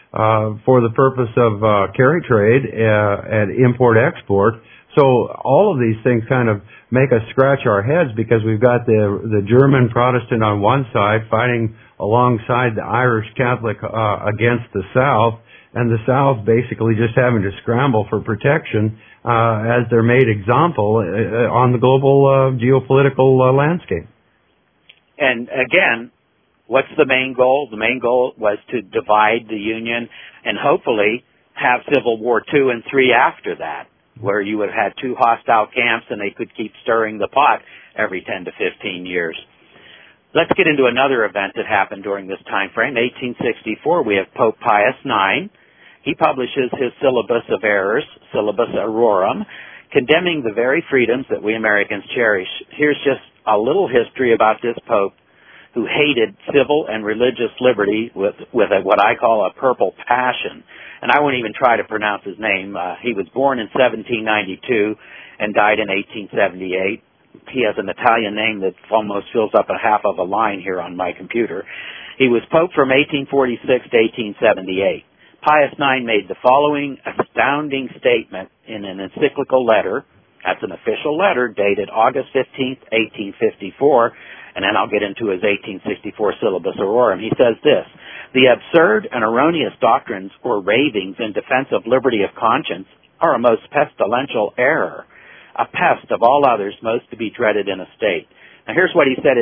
for the purpose of carry trade and import-export. So all of these things kind of make us scratch our heads because we've got the German Protestant on one side fighting alongside the Irish Catholic against the South, and the South basically just having to scramble for protection as their made example on the global geopolitical landscape. And again, what's the main goal? The main goal was to divide the Union and hopefully have Civil War II and III after that, where you would have had two hostile camps and they could keep stirring the pot every 10 to 15 years. Let's get into another event that happened during this time frame. 1864, we have Pope Pius IX. He publishes his Syllabus of Errors, Syllabus Errorum, condemning the very freedoms that we Americans cherish. Here's just a little history about this Pope who hated civil and religious liberty with what I call a purple passion. And I won't even try to pronounce his name. He was born in 1792 and died in 1878. He has an Italian name that almost fills up a half of a line here on my computer. He was Pope from 1846 to 1878. Pius IX made the following astounding statement in an encyclical letter. That's an official letter dated August 15th, 1854, and then I'll get into his 1864 Syllabus Errorum. He says this: "The absurd and erroneous doctrines or ravings in defense of liberty of conscience are a most pestilential error, a pest of all others most to be dreaded in a state." Now here's what he said in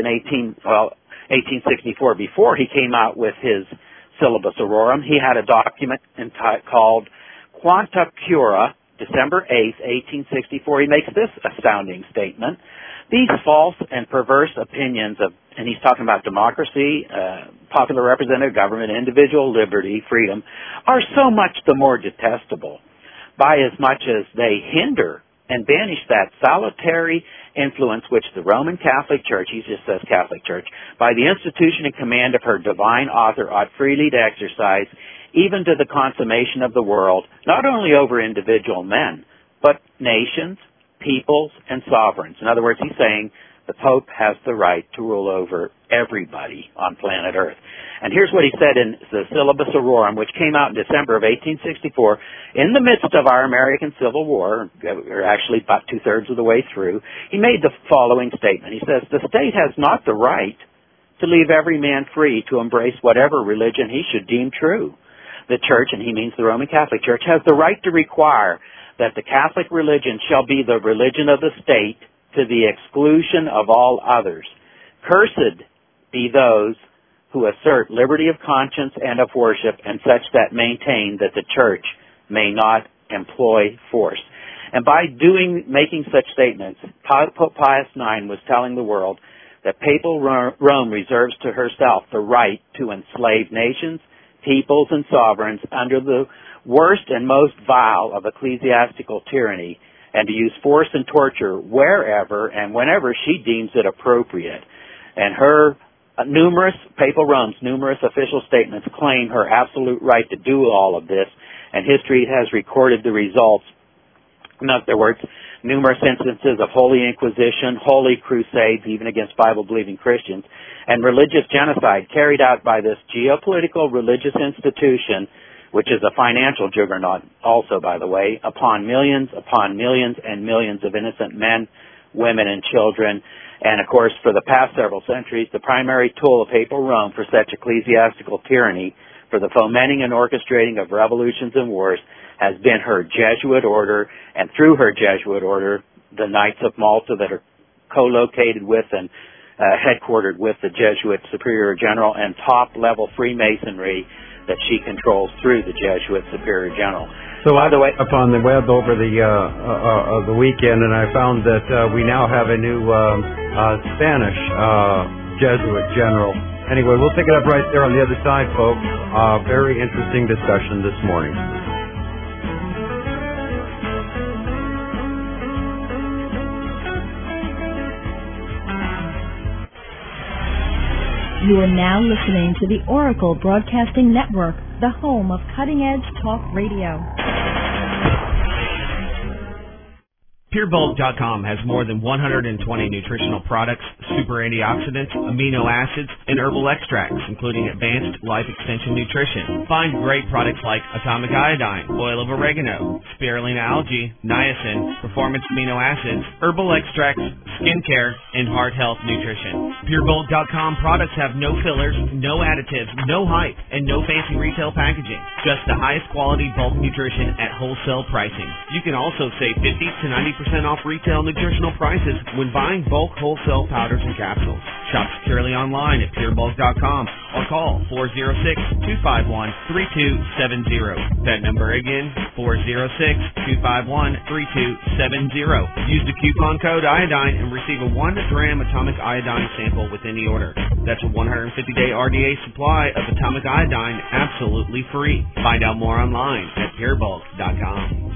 1864. Before he came out with his Syllabus Errorum, he had a document called Quanta Cura, December 8th, 1864. He makes this astounding statement: "These false and perverse opinions of," and he's talking about democracy, popular representative government, individual liberty, freedom, "are so much the more detestable, by as much as they hinder and banish that salutary influence which the Roman Catholic Church," he just says Catholic Church, "by the institution and command of her divine author ought freely to exercise, even to the consummation of the world, not only over individual men, but nations, peoples, and sovereigns." In other words, he's saying the Pope has the right to rule over everybody on planet Earth. And here's what he said in the Syllabus Errorum, which came out in December of 1864, in the midst of our American Civil War, or actually about two-thirds of the way through. He made the following statement. He says, "The state has not the right to leave every man free to embrace whatever religion he should deem true. The Church," and he means the Roman Catholic Church, "has the right to require that the Catholic religion shall be the religion of the state to the exclusion of all others. Cursed be those who assert liberty of conscience and of worship, and such that maintain that the Church may not employ force." And by making such statements, Pope Pius IX was telling the world that Papal Rome reserves to herself the right to enslave nations, peoples, and sovereigns under the worst and most vile of ecclesiastical tyranny, and to use force and torture wherever and whenever she deems it appropriate. And her Papal Rome's numerous official statements claim her absolute right to do all of this, and history has recorded the results. In other words, numerous instances of Holy Inquisition, Holy Crusades, even against Bible-believing Christians, and religious genocide carried out by this geopolitical religious institution, which is a financial juggernaut also, by the way, upon millions and millions of innocent men, women, and children. And, of course, for the past several centuries, the primary tool of Papal Rome for such ecclesiastical tyranny, for the fomenting and orchestrating of revolutions and wars, has been her Jesuit order, and through her Jesuit order, the Knights of Malta that are co-located with and headquartered with the Jesuit Superior General, and top-level Freemasonry that she controls through the Jesuit Superior General. So I was up on the web over the weekend, and I found that we now have a new Spanish Jesuit general. Anyway, we'll pick it up right there on the other side, folks. Very interesting discussion this morning. You are now listening to the Oracle Broadcasting Network, the home of cutting-edge talk radio. PureBulk.com has more than 120 nutritional products, super antioxidants, amino acids, and herbal extracts, including advanced life extension nutrition. Find great products like atomic iodine, oil of oregano, spirulina algae, niacin, performance amino acids, herbal extracts, skincare, and heart health nutrition. PureBulk.com products have no fillers, no additives, no hype, and no fancy retail packaging. Just the highest quality bulk nutrition at wholesale pricing. You can also save 50 to 90% off retail nutritional prices when buying bulk wholesale powders and capsules. Shop securely online at purebulk.com or call 406-251-3270. That number again, 406-251-3270. Use the coupon code iodine and receive a 1-gram atomic iodine sample with any order. That's a 150-day RDA supply of atomic iodine absolutely free. Find out more online at purebulk.com.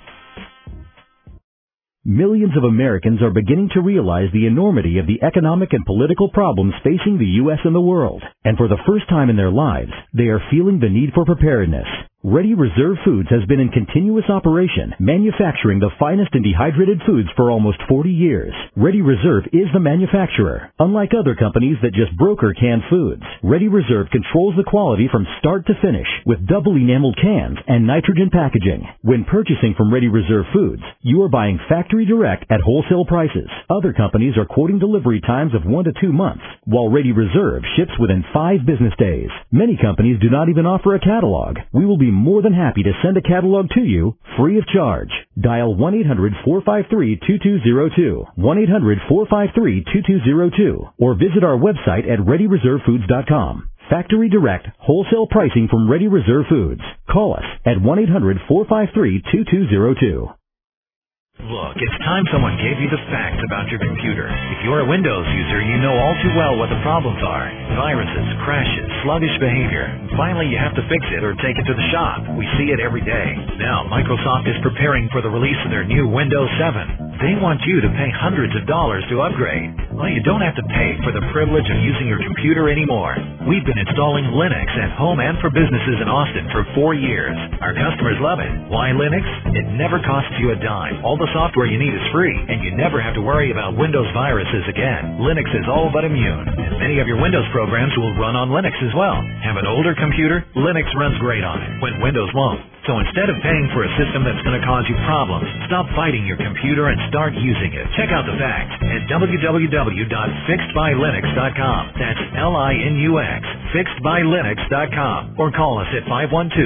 Millions of Americans are beginning to realize the enormity of the economic and political problems facing the U.S. and the world. And for the first time in their lives, they are feeling the need for preparedness. Ready Reserve Foods has been in continuous operation, manufacturing the finest in dehydrated foods for almost 40 years. Ready Reserve is the manufacturer. Unlike other companies that just broker canned foods, Ready Reserve controls the quality from start to finish with double enameled cans and nitrogen packaging. When purchasing from Ready Reserve Foods, you are buying factory direct at wholesale prices. Other companies are quoting delivery times of 1 to 2 months, while Ready Reserve ships within 5 business days. Many companies do not even offer a catalog. We will be more than happy to send a catalog to you free of charge. Dial 1-800-453-2202, 1-800-453-2202, or visit our website at ReadyReserveFoods.com. Factory direct, wholesale pricing from Ready Reserve Foods. Call us at 1-800-453-2202. Look, it's time someone gave you the facts about your computer. If you're a Windows user, you know all too well what the problems are. Viruses, crashes, sluggish behavior. Finally, you have to fix it or take it to the shop. We see it every day. Now, Microsoft is preparing for the release of their new Windows 7. They want you to pay hundreds of dollars to upgrade. Well, you don't have to pay for the privilege of using your computer anymore. We've been installing Linux at home and for businesses in Austin for 4 years. Our customers love it. Why Linux? It never costs you a dime. All the software you need is free, and you never have to worry about Windows viruses again. Linux is all but immune, and many of your Windows programs will run on Linux as well. Have an older computer? Linux runs great on it, when Windows won't. So instead of paying for a system that's going to cause you problems, stop fighting your computer and start using it. Check out the facts at www.fixedbylinux.com. That's Linux, fixedbylinux.com. Or call us at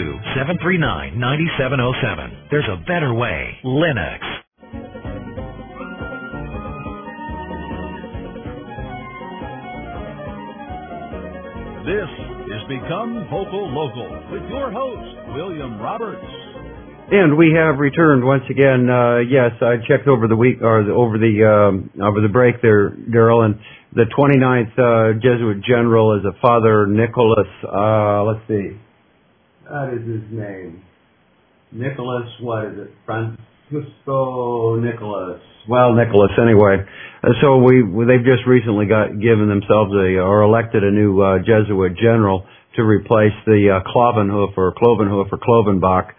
512-739-9707. There's a better way. Linux. This is Become Vocal Local with your host, William Roberts. And we have returned once again. Yes, I checked over the week or over the break there, Daryl, and the 29th Jesuit general is a Father Nicholas. Let's see, that is his name. Nicholas, what is it? Francisco Nicholas. Well, Nicholas, anyway. So they've just recently given themselves or elected a new Jesuit general to replace the Clovenhoof or Clovenbach.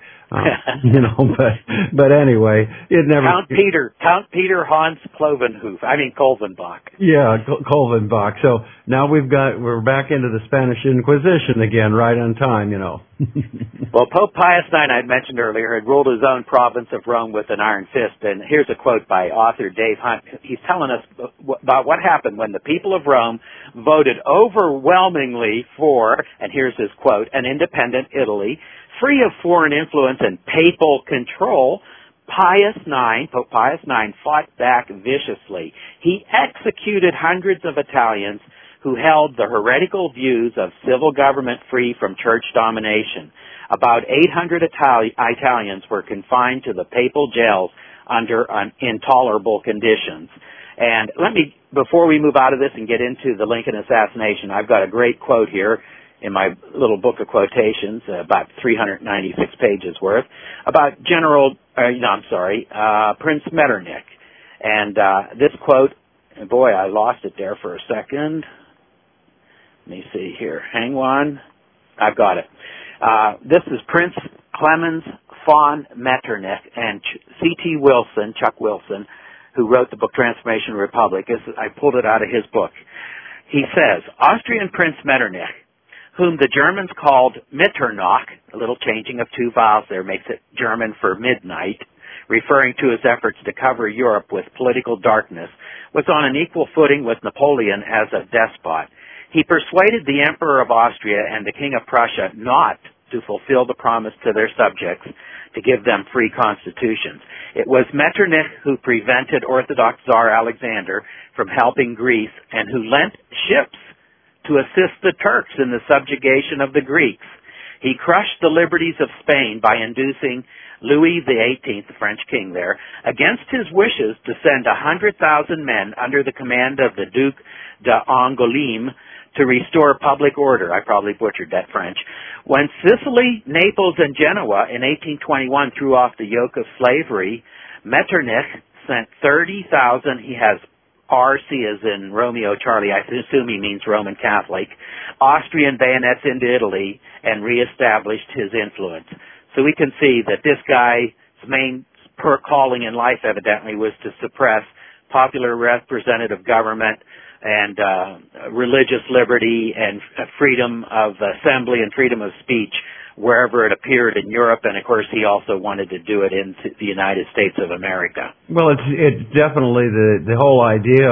But anyway, it never. Count Peter Hans Clovenbach. Yeah, Clovenbach. So now we're back into the Spanish Inquisition again, right on time, Well, Pope Pius IX, I had mentioned earlier, had ruled his own province of Rome with an iron fist, and here's a quote by author Dave Hunt. He's telling us about what happened when the people of Rome voted overwhelmingly for, and here's his quote, an independent Italy, free of foreign influence and papal control. Pope Pius IX fought back viciously. He executed hundreds of Italians who held the heretical views of civil government free from church domination. About 800 Italians were confined to the papal jails under intolerable conditions. And before we move out of this and get into the Lincoln assassination, I've got a great quote here in my little book of quotations, about 396 pages worth, about Prince Metternich. And this quote, boy, I lost it there for a second. Let me see here. Hang on. I've got it. This is Prince Clemens von Metternich, and C.T. Wilson, Chuck Wilson, who wrote the book Transformation Republic. I pulled it out of his book. He says, Austrian Prince Metternich, whom the Germans called Mitternacht, a little changing of two vowels there makes it German for midnight, referring to his efforts to cover Europe with political darkness, was on an equal footing with Napoleon as a despot. He persuaded the Emperor of Austria and the King of Prussia not to fulfill the promise to their subjects to give them free constitutions. It was Metternich who prevented Orthodox Tsar Alexander from helping Greece and who lent ships to assist the Turks in the subjugation of the Greeks. He crushed the liberties of Spain by inducing Louis XVIII, the French king there, against his wishes to send 100,000 men under the command of the Duc d'Angoulême to restore public order. I probably butchered that French. When Sicily, Naples, and Genoa in 1821 threw off the yoke of slavery, Metternich sent 30,000, he has RC as in Romeo Charlie, I assume he means Roman Catholic, Austrian bayonets into Italy and reestablished his influence. So we can see that this guy's main calling in life evidently was to suppress popular representative government and religious liberty and freedom of assembly and freedom of speech wherever it appeared in Europe, and of course he also wanted to do it in the United States of America. Well, it's definitely the whole idea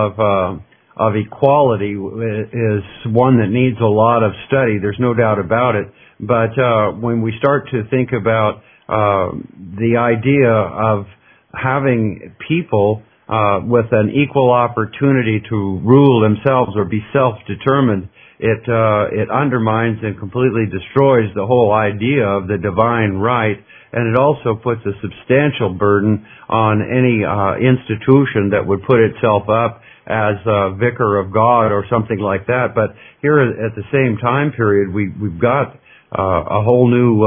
of equality is one that needs a lot of study. There's no doubt about it. But when we start to think about the idea of having people with an equal opportunity to rule themselves or be self-determined, it undermines and completely destroys the whole idea of the divine right, and it also puts a substantial burden on any institution that would put itself up as a vicar of God or something like that. But here at the same time period, we've got a whole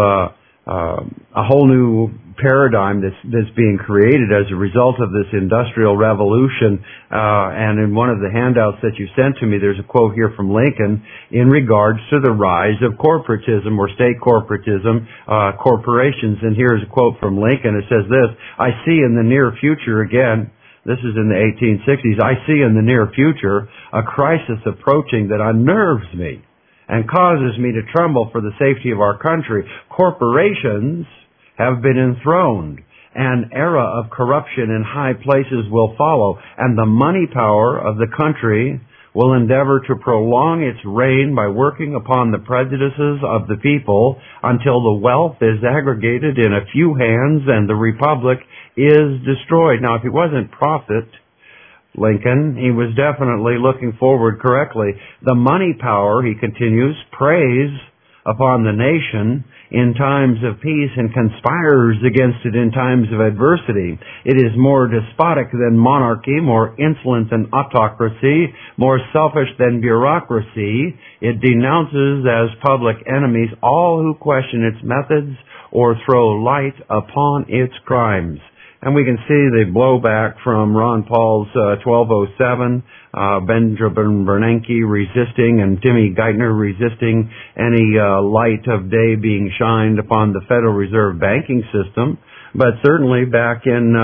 new paradigm that's being created as a result of this industrial revolution. And in one of the handouts that you sent to me, there's a quote here from Lincoln in regards to the rise of corporatism or state corporatism, corporations. And here's a quote from Lincoln. It says this: I see in the near future, again, this is in the 1860s, I see in the near future a crisis approaching that unnerves me and causes me to tremble for the safety of our country. Corporations have been enthroned. An era of corruption in high places will follow, and the money power of the country will endeavor to prolong its reign by working upon the prejudices of the people until the wealth is aggregated in a few hands and the republic is destroyed. Now, if he wasn't prophet Lincoln, he was definitely looking forward correctly. The money power, he continues, preys upon the nation in times of peace and conspires against it in times of adversity. It is more despotic than monarchy, more insolent than autocracy, more selfish than bureaucracy. It denounces as public enemies all who question its methods or throw light upon its crimes. And we can see the blowback from Ron Paul's 1207, Benjamin Bernanke resisting, and Timmy Geithner resisting any light of day being shined upon the Federal Reserve banking system. But certainly back in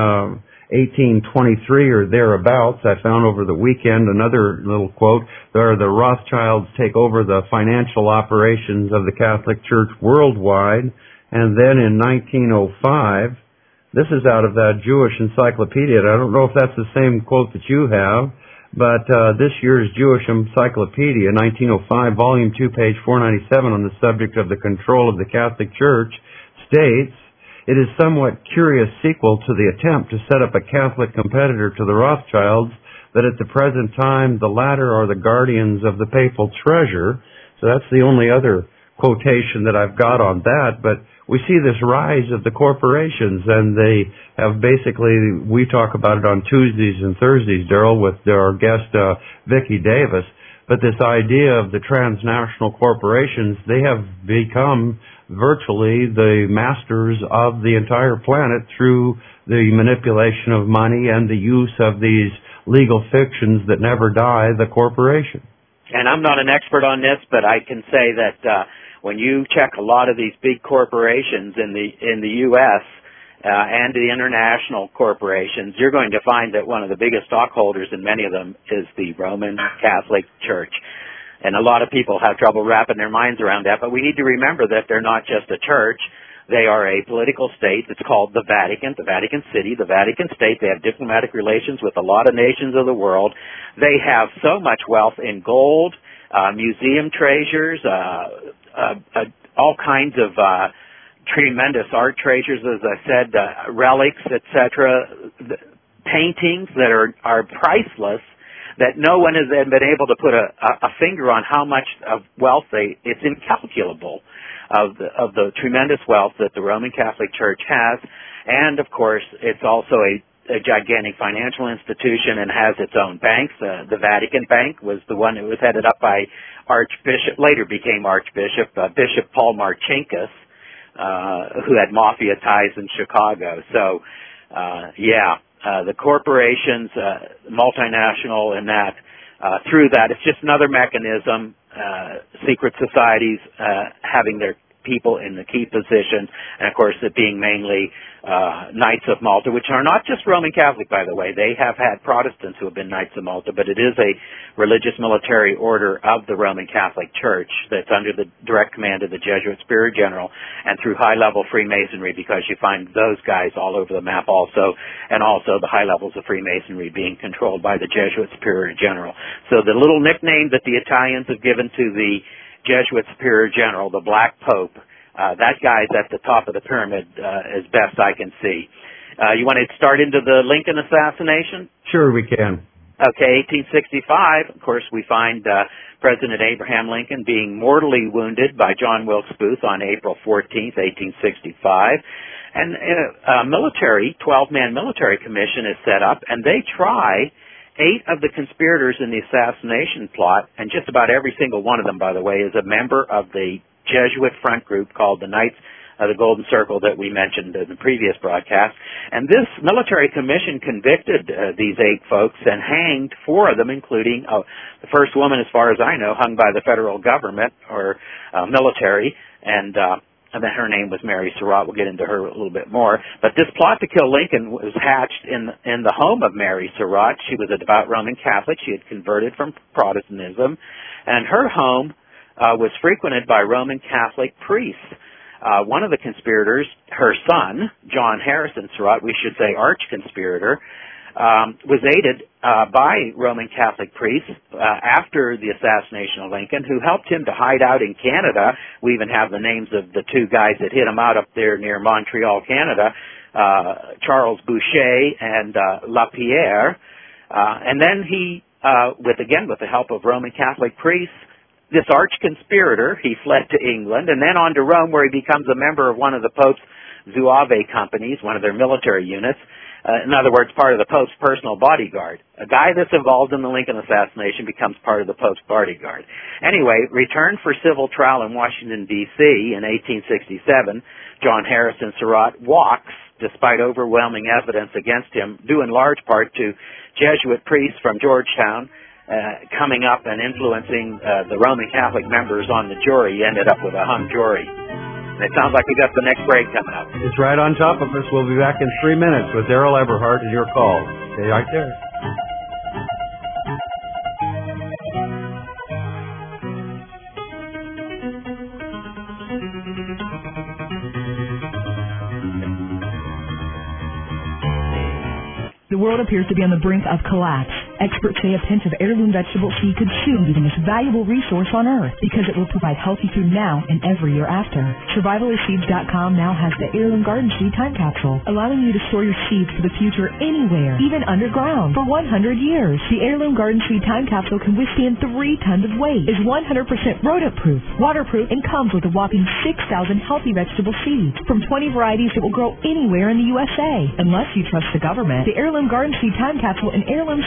1823 or thereabouts, I found over the weekend another little quote, there the Rothschilds take over the financial operations of the Catholic Church worldwide. And then in 1905, this is out of that Jewish Encyclopedia. I don't know if that's the same quote that you have, but this year's Jewish Encyclopedia, 1905, Volume 2, page 497, on the subject of the control of the Catholic Church, states, it is somewhat curious sequel to the attempt to set up a Catholic competitor to the Rothschilds, that at the present time the latter are the guardians of the papal treasure. So that's the only other quotation that I've got on that, but we see this rise of the corporations, and they have basically, we talk about it on Tuesdays and Thursdays, Daryl, with our guest Vicki Davis, but this idea of the transnational corporations, they have become virtually the masters of the entire planet through the manipulation of money and the use of these legal fictions that never die, the corporation. And I'm not an expert on this, but I can say that when you check a lot of these big corporations in the U.S., and the international corporations, you're going to find that one of the biggest stockholders in many of them is the Roman Catholic Church. And a lot of people have trouble wrapping their minds around that, but we need to remember that they're not just a church. They are a political state. It's called the Vatican City, the Vatican State. They have diplomatic relations with a lot of nations of the world. They have so much wealth in gold, museum treasures, all kinds of tremendous art treasures, as I said, relics, etc., paintings that are priceless, that no one has been able to put a finger on how much of wealth it's incalculable of the tremendous wealth that the Roman Catholic Church has. And of course, it's also a gigantic financial institution and has its own banks. The Vatican Bank was the one that was headed up by later became Archbishop, Bishop Paul Marcinkus, who had mafia ties in Chicago. So, the corporations, multinational and that, through that, it's just another mechanism, secret societies having their people in the key positions, and of course it being mainly Knights of Malta, which are not just Roman Catholic, by the way. They have had Protestants who have been Knights of Malta, but it is a religious military order of the Roman Catholic Church that's under the direct command of the Jesuit Superior General, and through high-level Freemasonry, because you find those guys all over the map also, and also the high levels of Freemasonry being controlled by the Jesuit Superior General. So the little nickname that the Italians have given to the Jesuit Superior General, the Black Pope, that guy's at the top of the pyramid as best I can see. You want to start into the Lincoln assassination? Sure, we can. Okay, 1865, of course, we find President Abraham Lincoln being mortally wounded by John Wilkes Booth on April 14th, 1865. And a 12-man military commission is set up, and they try 8 of the conspirators in the assassination plot, and just about every single one of them, by the way, is a member of the Jesuit front group called the Knights of the Golden Circle that we mentioned in the previous broadcast. And this military commission convicted these 8 folks and hanged 4 of them, including the first woman, as far as I know, hung by the federal government or military, and then her name was Mary Surratt. We'll get into her a little bit more. But this plot to kill Lincoln was hatched in the home of Mary Surratt. She was a devout Roman Catholic. She had converted from Protestantism, and her home was frequented by Roman Catholic priests. One of the conspirators, her son, John Harrison Surratt, we should say arch-conspirator, was aided by Roman Catholic priests after the assassination of Lincoln, who helped him to hide out in Canada. We even have the names of the 2 guys that hit him out up there near Montreal, Canada, Charles Boucher and Lapierre. And then he, with the help of Roman Catholic priests, this arch-conspirator, he fled to England and then on to Rome, where he becomes a member of one of the Pope's Zouave companies, one of their military units. In other words, part of the Pope's personal bodyguard. A guy that's involved in the Lincoln assassination becomes part of the Pope's bodyguard. Anyway, returned for civil trial in Washington, D.C. in 1867, John Harrison Surratt walks, despite overwhelming evidence against him, due in large part to Jesuit priests from Georgetown, coming up and influencing the Roman Catholic members on the jury. He ended up with a hung jury. It sounds like we got the next break coming up. It's right on top of us. We'll be back in 3 minutes with Daryl Eberhart and your call. Stay right there. The world appears to be on the brink of collapse. Experts say a pinch of heirloom vegetable seed could soon be the most valuable resource on Earth because it will provide healthy food now and every year after. SurvivalistSeeds.com now has the Heirloom Garden Seed Time Capsule, allowing you to store your seeds for the future anywhere, even underground, for 100 years. The Heirloom Garden Seed Time Capsule can withstand 3 tons of weight, is 100% rodent-proof, waterproof, and comes with a whopping 6,000 healthy vegetable seeds from 20 varieties that will grow anywhere in the USA. Unless you trust the government, the Heirloom Garden Seed Time Capsule and heirloom seeds from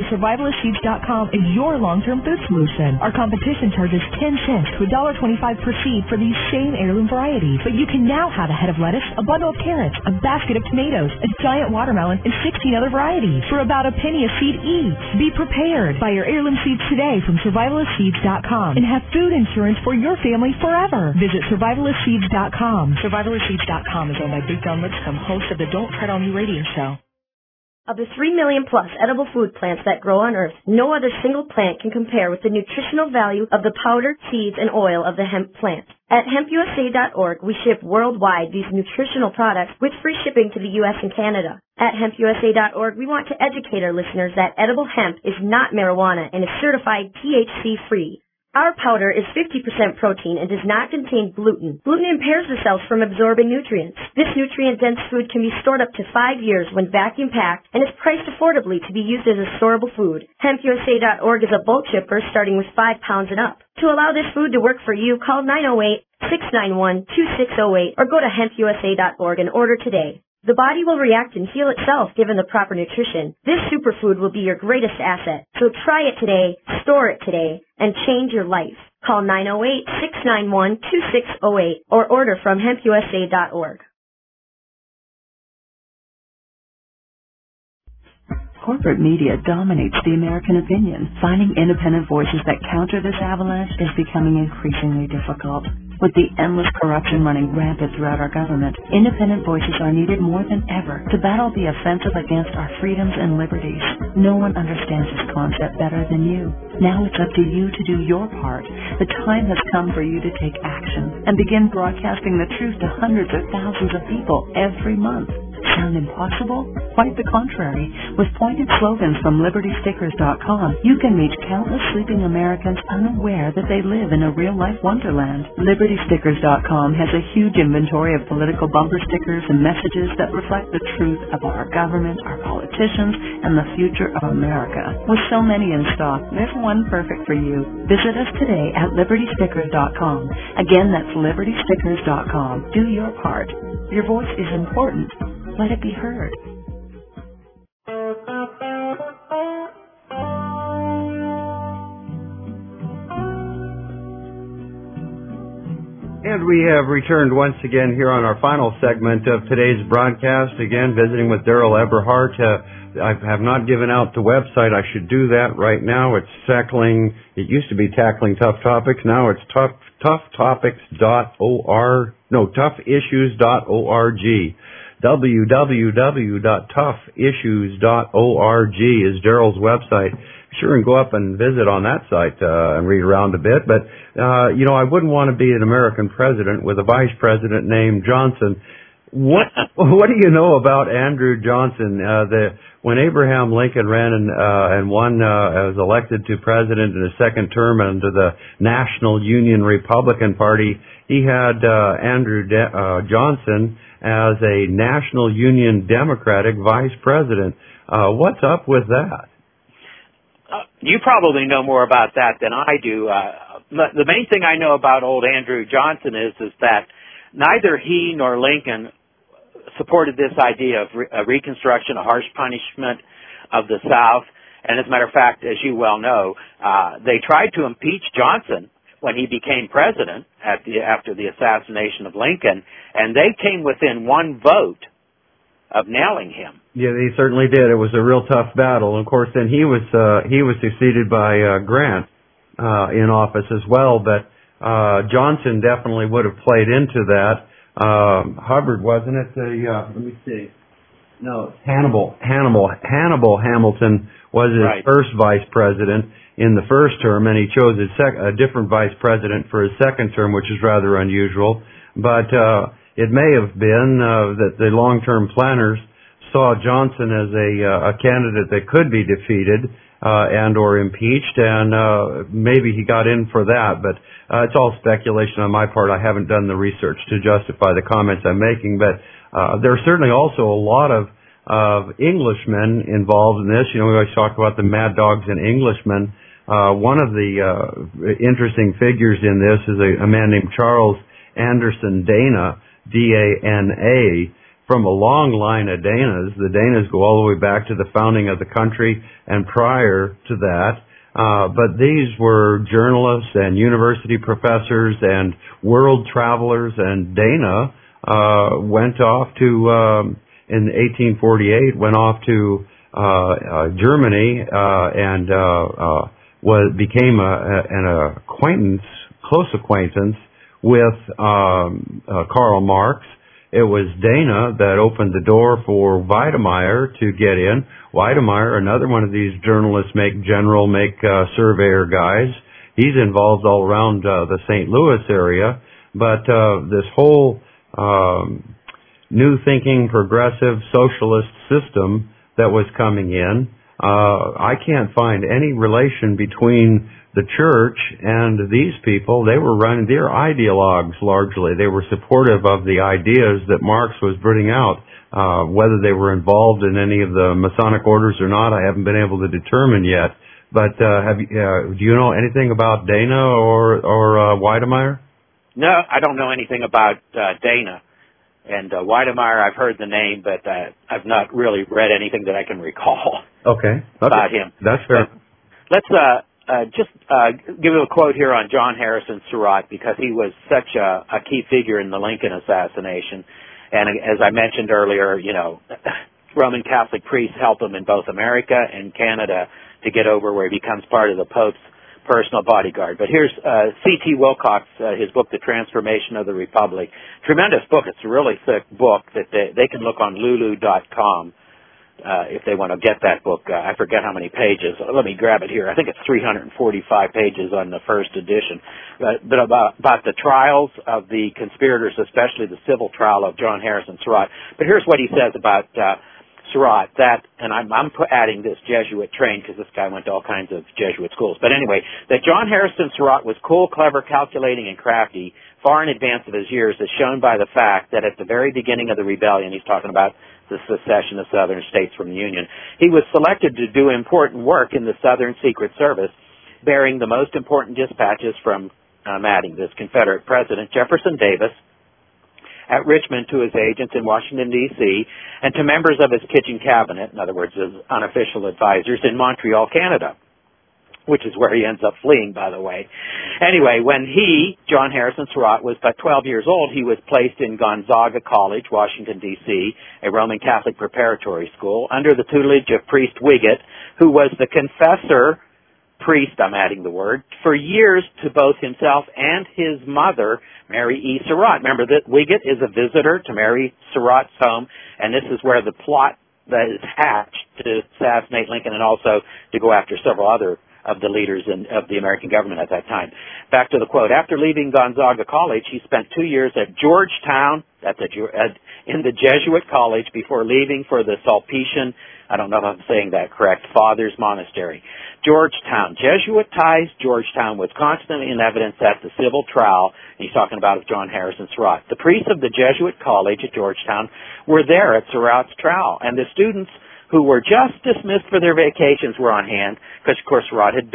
Survivalistseeds.com is your long-term food solution. Our competition charges 10 cents to $1.25 per seed for these same heirloom varieties. But you can now have a head of lettuce, a bundle of carrots, a basket of tomatoes, a giant watermelon, and 16 other varieties for about a penny a seed each. Be prepared. Buy your heirloom seeds today from Survivalistseeds.com and have food insurance for your family forever. Visit Survivalistseeds.com. Survivalistseeds.com is owned by Big John Lipscomb, host of the Don't Tread on Me radio show. Of the 3 million plus edible food plants that grow on Earth, no other single plant can compare with the nutritional value of the powder, seeds, and oil of the hemp plant. At hempusa.org, we ship worldwide these nutritional products with free shipping to the U.S. and Canada. At hempusa.org, we want to educate our listeners that edible hemp is not marijuana and is certified THC-free. Our powder is 50% protein and does not contain gluten. Gluten impairs the cells from absorbing nutrients. This nutrient-dense food can be stored up to 5 years when vacuum-packed and is priced affordably to be used as a storable food. HempUSA.org is a bulk shipper starting with 5 pounds and up. To allow this food to work for you, call 908-691-2608 or go to hempusa.org and order today. The body will react and heal itself given the proper nutrition. This superfood will be your greatest asset. So try it today, store it today, and change your life. Call 908-691-2608 or order from hempusa.org. Corporate media dominates the American opinion. Finding independent voices that counter this avalanche is becoming increasingly difficult. With the endless corruption running rampant throughout our government, independent voices are needed more than ever to battle the offensive against our freedoms and liberties. No one understands this concept better than you. Now it's up to you to do your part. The time has come for you to take action and begin broadcasting the truth to hundreds of thousands of people every month. Sound impossible? Quite the contrary. With pointed slogans from LibertyStickers.com, you can reach countless sleeping Americans unaware that they live in a real-life wonderland. LibertyStickers.com has a huge inventory of political bumper stickers and messages that reflect the truth about our government, our politicians, and the future of America. With so many in stock, there's one perfect for you. Visit us today at LibertyStickers.com. Again, that's LibertyStickers.com. Do your part. Your voice is important. Let it be heard. And we have returned once again here on our final segment of today's broadcast. Again, visiting with Daryl Eberhart. I have not given out the website. I should do that right now. It's tackling, it used to be Tackling Tough Topics. Now it's toughissues.org. www.toughissues.org is Daryl's website. Be sure and go up and visit on that site and read around a bit. But, I wouldn't want to be an American president with a vice president named Johnson. What do you know about Andrew Johnson? When Abraham Lincoln ran and won, was elected to president in his second term under the National Union Republican Party, he had Andrew Johnson as a National Union Democratic vice president. What's up with that? You probably know more about that than I do. The main thing I know about old Andrew Johnson is that neither he nor Lincoln supported this idea of Reconstruction, a harsh punishment of the South. And as a matter of fact, as you well know, they tried to impeach Johnson when he became president after the assassination of Lincoln, and they came within one vote of nailing him. Yeah, they certainly did. It was a real tough battle. And of course, then he was succeeded by Grant in office as well. But Johnson definitely would have played into that. Hubbard, wasn't it? Let me see. No, Hannibal Hamilton was his first vice president in the first term, and he chose a different vice president for his second term, which is rather unusual. But it may have been that the long-term planners saw Johnson as a candidate that could be defeated and or impeached, and maybe he got in for that. But it's all speculation on my part. I haven't done the research to justify the comments I'm making. But there are certainly also a lot of Englishmen involved in this. We always talk about the mad dogs and Englishmen. One of the interesting figures in this is a man named Charles Anderson Dana, D-A-N-A, from a long line of Danas. The Danas go all the way back to the founding of the country and prior to that. But these were journalists and university professors and world travelers, and Dana went off to, in 1848, went off to Germany and became an acquaintance, close acquaintance with Karl Marx. It was Dana that opened the door for Wedemeyer to get in. Wedemeyer, another one of these journalists, surveyor guys. He's involved all around the St. Louis area. But this whole new thinking, progressive, socialist system that was coming in, I can't find any relation between the church and these people. They were running, they're ideologues largely. They were supportive of the ideas that Marx was bringing out. Whether they were involved in any of the Masonic orders or not, I haven't been able to determine yet. But do you know anything about Dana or Wedemeyer? No, I don't know anything about Dana. And Wedemeyer, I've heard the name, but I've not really read anything that I can recall about him. That's fair. But let's just give a quote here on John Harrison Surratt, because he was such a key figure in the Lincoln assassination. And as I mentioned earlier, Roman Catholic priests help him in both America and Canada to get over where he becomes part of the Pope's personal bodyguard. But here's C.T. Wilcox, his book, The Transformation of the Republic. Tremendous book. It's a really thick book that they can look on lulu.com if they want to get that book. I forget how many pages. Let me grab it here. I think it's 345 pages on the first edition. But about the trials of the conspirators, especially the civil trial of John Harrison Surratt. But here's what he says about Surratt, and I'm adding this Jesuit train because this guy went to all kinds of Jesuit schools. But anyway, that John Harrison Surratt was cool, clever, calculating, and crafty, far in advance of his years, is shown by the fact that at the very beginning of the rebellion, he's talking about the secession of Southern states from the Union, he was selected to do important work in the Southern Secret Service, bearing the most important dispatches from, I'm adding this, Confederate President Jefferson Davis, at Richmond to his agents in Washington, D.C., and to members of his kitchen cabinet, in other words, his unofficial advisors, in Montreal, Canada, which is where he ends up fleeing, by the way. Anyway, when he, John Harrison Surratt, was but 12 years old, he was placed in Gonzaga College, Washington, D.C., a Roman Catholic preparatory school, under the tutelage of Priest Wiggett, who was the confessor priest, I'm adding the word, for years to both himself and his mother, Mary E. Surratt. Remember that Wiggett is a visitor to Mary Surratt's home, and this is where the plot that is hatched to assassinate Lincoln and also to go after several other of the leaders of the American government at that time. Back to the quote. After leaving Gonzaga College, he spent 2 years at Georgetown, in the Jesuit College, before leaving for the Sulpician, I don't know if I'm saying that correct, Fathers Monastery. Georgetown. Jesuitized Georgetown was constantly in evidence at the civil trial, and he's talking about John Harrison Surratt. The priests of the Jesuit College at Georgetown were there at Surratt's trial, and the students who were just dismissed for their vacations were on hand, because, of course, Surratt had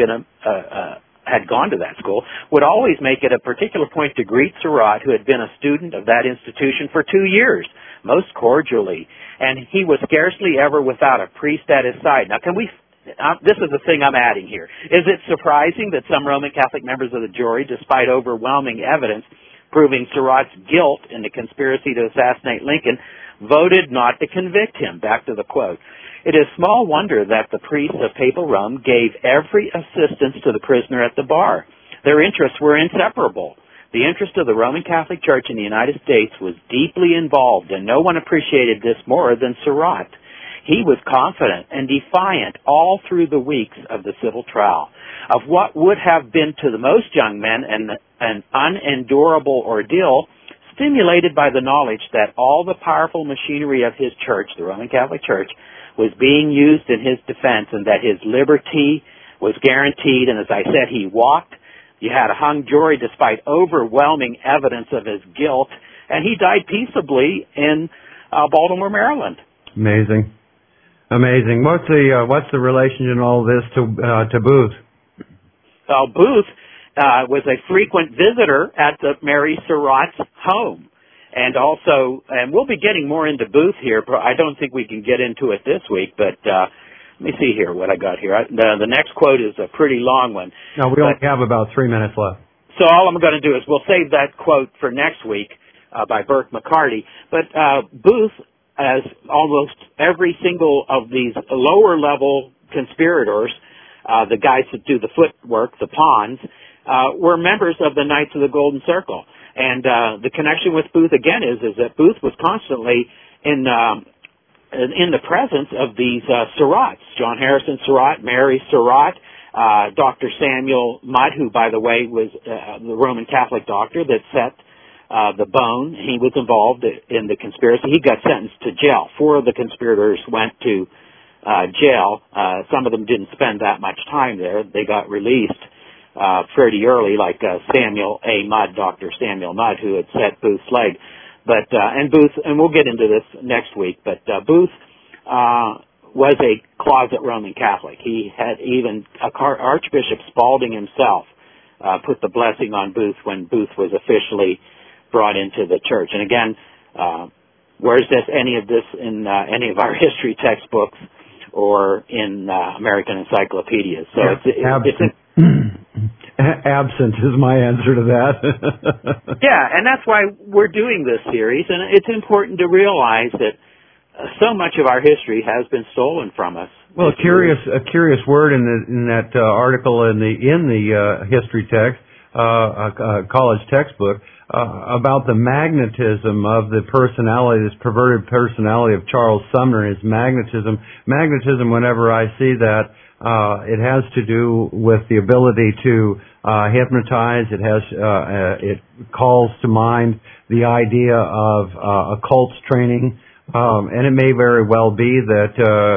gone to that school, would always make it a particular point to greet Surratt, who had been a student of that institution for 2 years, most cordially. And he was scarcely ever without a priest at his side. Now, this is the thing I'm adding here. Is it surprising that some Roman Catholic members of the jury, despite overwhelming evidence proving Surratt's guilt in the conspiracy to assassinate Lincoln, voted not to convict him? Back to the quote. It is small wonder that the priests of Papal Rome gave every assistance to the prisoner at the bar. Their interests were inseparable. The interest of the Roman Catholic Church in the United States was deeply involved, and no one appreciated this more than Surratt. He was confident and defiant all through the weeks of the civil trial of what would have been to the most young men an unendurable ordeal, stimulated by the knowledge that all the powerful machinery of his church, the Roman Catholic Church, was being used in his defense, and that his liberty was guaranteed. And as I said, he walked. You had a hung jury despite overwhelming evidence of his guilt, and he died peaceably in Baltimore, Maryland. Amazing. What's the relation in all this to Booth? Booth was a frequent visitor at the Mary Surratt's home. And also, and we'll be getting more into Booth here. I don't think we can get into it this week, but let me see here what I got here. The next quote is a pretty long one. No, we only have about 3 minutes left. So all I'm going to do is we'll save that quote for next week by Burke McCarty. But Booth, as almost every single of these lower-level conspirators, the guys that do the footwork, the pawns, were members of the Knights of the Golden Circle. And the connection with Booth, again, is that Booth was constantly in the presence of these Surratts, John Harrison Surratt, Mary Surratt, Dr. Samuel Mudd, who, by the way, was the Roman Catholic doctor that set the bone. He was involved in the conspiracy. He got sentenced to jail. 4 of the conspirators went to jail. Some of them didn't spend that much time there. They got released pretty early, like Samuel A. Mudd, Dr. Samuel Mudd, who had set Booth's leg. But and Booth, and we'll get into this next week, but Booth was a closet Roman Catholic. He had even Archbishop Spalding himself put the blessing on Booth when Booth was officially brought into the church. And again, where's any of this in any of our history textbooks or in American encyclopedias? So it's absent is my answer to that. Yeah, and that's why we're doing this series, and it's important to realize that so much of our history has been stolen from us. Well, a curious word in that article in the history text, college textbook, about the magnetism of the personality, this perverted personality of Charles Sumner, his magnetism. Magnetism, whenever I see that, it has to do with the ability to hypnotize. It calls to mind the idea of occult training, and it may very well be that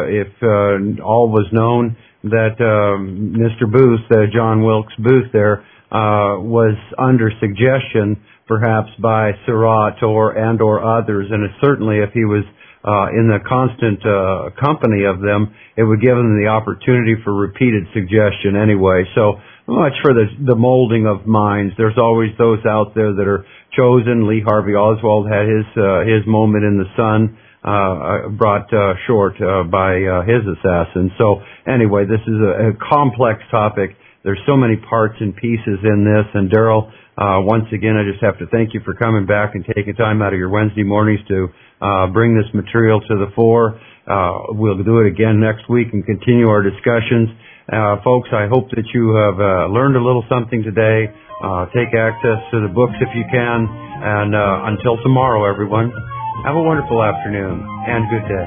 if all was known that Mr. Booth, John Wilkes Booth, there was under suggestion, perhaps by Surratt or others, and certainly if he was in the constant company of them, it would give them the opportunity for repeated suggestion anyway. So much for the molding of minds. There's always those out there that are chosen. Lee Harvey Oswald had his moment in the sun, brought short by his assassin. So anyway, this is a complex topic. There's so many parts and pieces in this. And Daryl, once again, I just have to thank you for coming back and taking time out of your Wednesday mornings to bring this material to the fore. We'll do it again next week and continue our discussions. Folks, I hope that you have learned a little something today. Take access to the books if you can. And until tomorrow, everyone, have a wonderful afternoon and good day.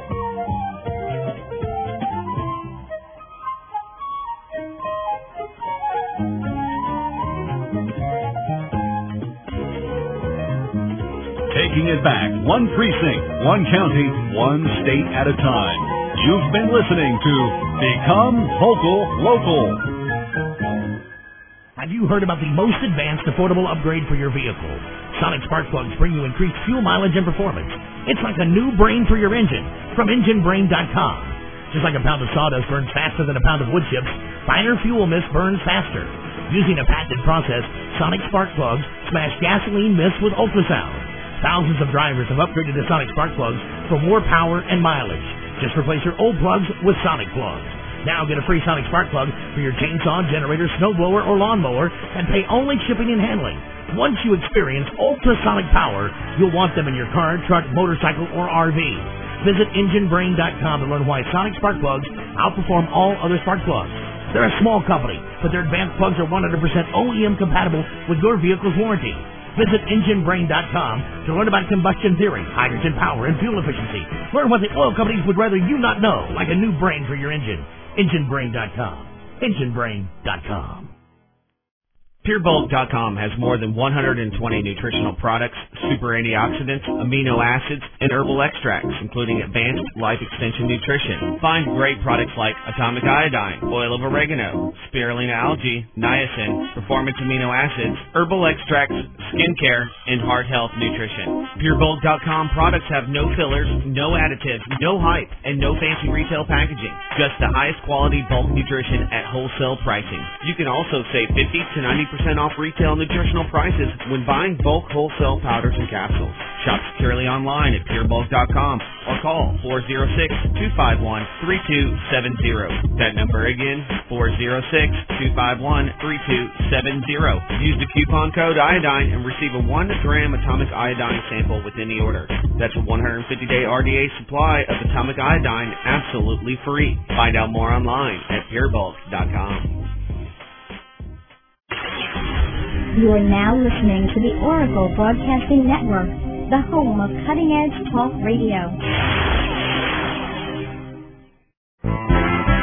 Taking it back, one precinct, one county, one state at a time. You've been listening to Become Vocal Local. Have you heard about the most advanced affordable upgrade for your vehicle? Sonic spark plugs bring you increased fuel mileage and performance. It's like a new brain for your engine from EngineBrain.com. Just like a pound of sawdust burns faster than a pound of wood chips, finer fuel mist burns faster. Using a patented process, Sonic spark plugs smash gasoline mist with ultrasound. Thousands of drivers have upgraded to Sonic spark plugs for more power and mileage. Just replace your old plugs with Sonic plugs. Now get a free Sonic spark plug for your chainsaw, generator, snowblower, or lawnmower and pay only shipping and handling. Once you experience ultrasonic power, you'll want them in your car, truck, motorcycle, or RV. Visit EngineBrain.com to learn why Sonic spark plugs outperform all other spark plugs. They're a small company, but their advanced plugs are 100% OEM compatible with your vehicle's warranty. Visit EngineBrain.com to learn about combustion theory, hydrogen power, and fuel efficiency. Learn what the oil companies would rather you not know, like a new brain for your engine. EngineBrain.com. EngineBrain.com. PureBulk.com has more than 120 nutritional products, super antioxidants, amino acids, and herbal extracts, including advanced life extension nutrition. Find great products like atomic iodine, oil of oregano, spirulina algae, niacin, performance amino acids, herbal extracts, skincare, and heart health nutrition. PureBulk.com products have no fillers, no additives, no hype, and no fancy retail packaging. Just the highest quality bulk nutrition at wholesale pricing. You can also save 50 to 90% 50% off retail nutritional prices when buying bulk wholesale powders and capsules. Shop securely online at purebulk.com or call 406-251-3270. That number again, 406-251-3270. Use the coupon code iodine and receive a 1-gram atomic iodine sample with any order. That's a 150-day RDA supply of atomic iodine absolutely free. Find out more online at purebulk.com. You are now listening to the Oracle Broadcasting Network, the home of cutting-edge talk radio.